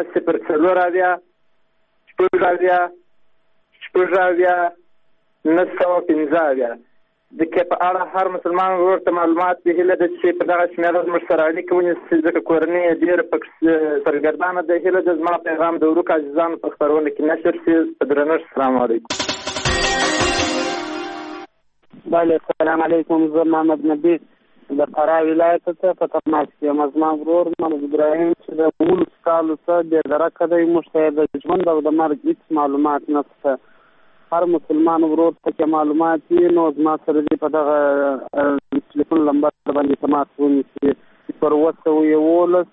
0 د کې په اړه هر مسلمان ورور ته معلومات وي. هیله ده چې په دغه شمیره زموږ سره اړیکه ونیسي، ځکه کورنۍ یې ډېره پکې سرګردانه ده. هیله ده زما پیغام د ورک عزیزانو په خپرونه کې نشر شي. په درنښت السلام علیکم. بله السلام علیکم. زه محمد نبی د فراه ولایت ته په تماس کې یم. زما ورور محمد ابراهیم چې د 19 کالو څخه بېدرکه دی، موږ ته د ژوند او د مرګ هېڅ معلومات نشته. هر مسلمان ورور ته چې معلومات وي، نو زما سره دې په دغه ټلیفون نمبر باندې تماس ونیسي. 011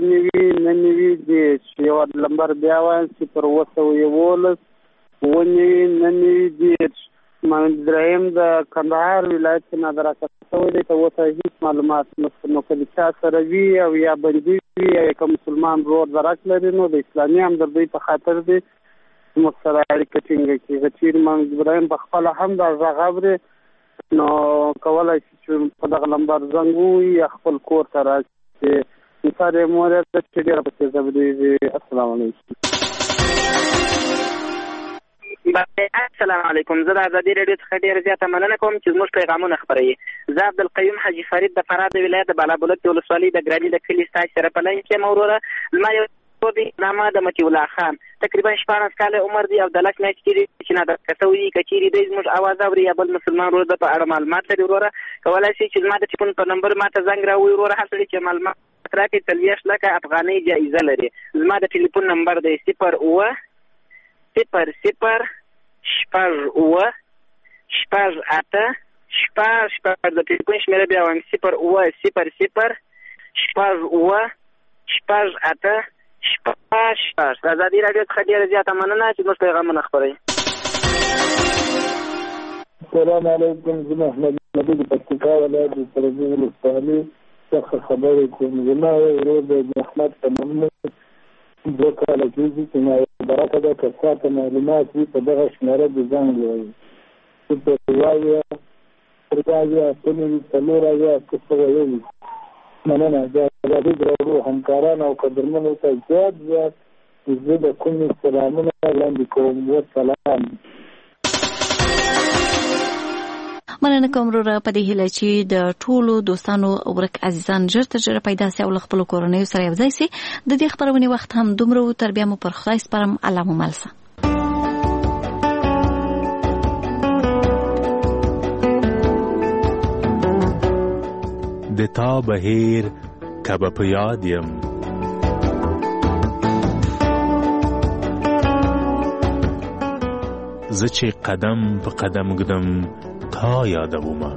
99 یو نمبر بیا وایم: 011 99 محمد ابراهیم د کندهار ولایت نه درکړه شوی دی ته اوسه هیڅ معلومات نشته نو که د چا سره وي او یا بندي وي یا که مسلمان ورور درک لري نو د اسلامي همدردۍ په خاطر دی موږ سره اړیکه ټینګه کړي که چیرې محمد ابراهیم په خپله هم دا غږ اوري نو کولی شي چې په دغه نمبر زنګ ووهي یا خپل کور ته راشي مثال یې مورد ده چې ډېره په تیزه بدېږي. السلام علیکم. السلام علیکم. زه د ازادي راډیو څخه ډېره زیاته مننه کوم چې زموږ پیغامونه خپروي. زه عبدالقیوم حاجي فرید د فراه د ولایت د بالابلوک د ولسوالۍ د ګراني د کلي ستاسو سره په لاین کې یم. وروره زما یو دی نامه د مطیع الله خان تقریبا 14 کاله عمر دی او د لس میاشتې کېږي چې نادرکه شوی دی. که چیرې دی زموږ اواز اوري یا بل مسلمان ورور د په اړه معلومات لري وروره کولی شي چې زما د ټلیفون په نمبر ما ته زنګ راووایي. وروره هر سړي چې معلومات راکړي 30 لکه افغانۍ جایزه لري. زما د ټلیفون نمبر دی 0 اوه 0 0 شپږ اوه شپږ اته شپږ د ټلیفون شمېره بیا وایم 0 اوه 0 0 شپږ اوه شپږ اته شپږ. د ازادي راډیو څخه ډېره زیاته مننه چې زموږ پیغامونه خپروي. السلام علیکم. زه محمد نبي د پکتیکا ولایت د سرحدي ولسوالۍ څخه خبرې کوم. زما یو ورور دی محمد په نوم 2 کاله کېږي چې ما برکه ده که چاته معلومات وي په دغه شمېره د زنګ ووایي 0 اوه 3 مننه. د ازادي راډیو همکاران او قدرمنو ته زیات زه د کومې سلامونه وړاندې کوم. وسلام. مننه کوم وروره په دې هیله چې د ټولو دوستانو ورک عزیزان ژر تر ژره پیدا سي او له خپلو کورنیو سره یو ځای سي. د دې خپرونې وخت هم دومره و. تر بیا مو پر خدای سپارم. الله مو مل شه. د تا بهیر کبه په یاد یم زه چې قدم په قدم ږدم تا یادومه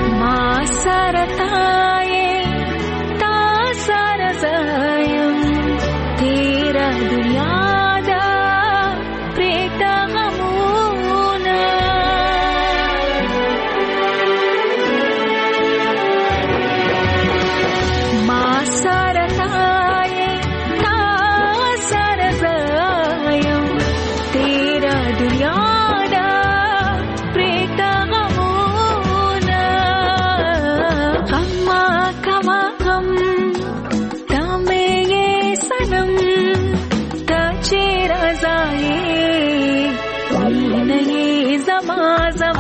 تا سره زایم زما زما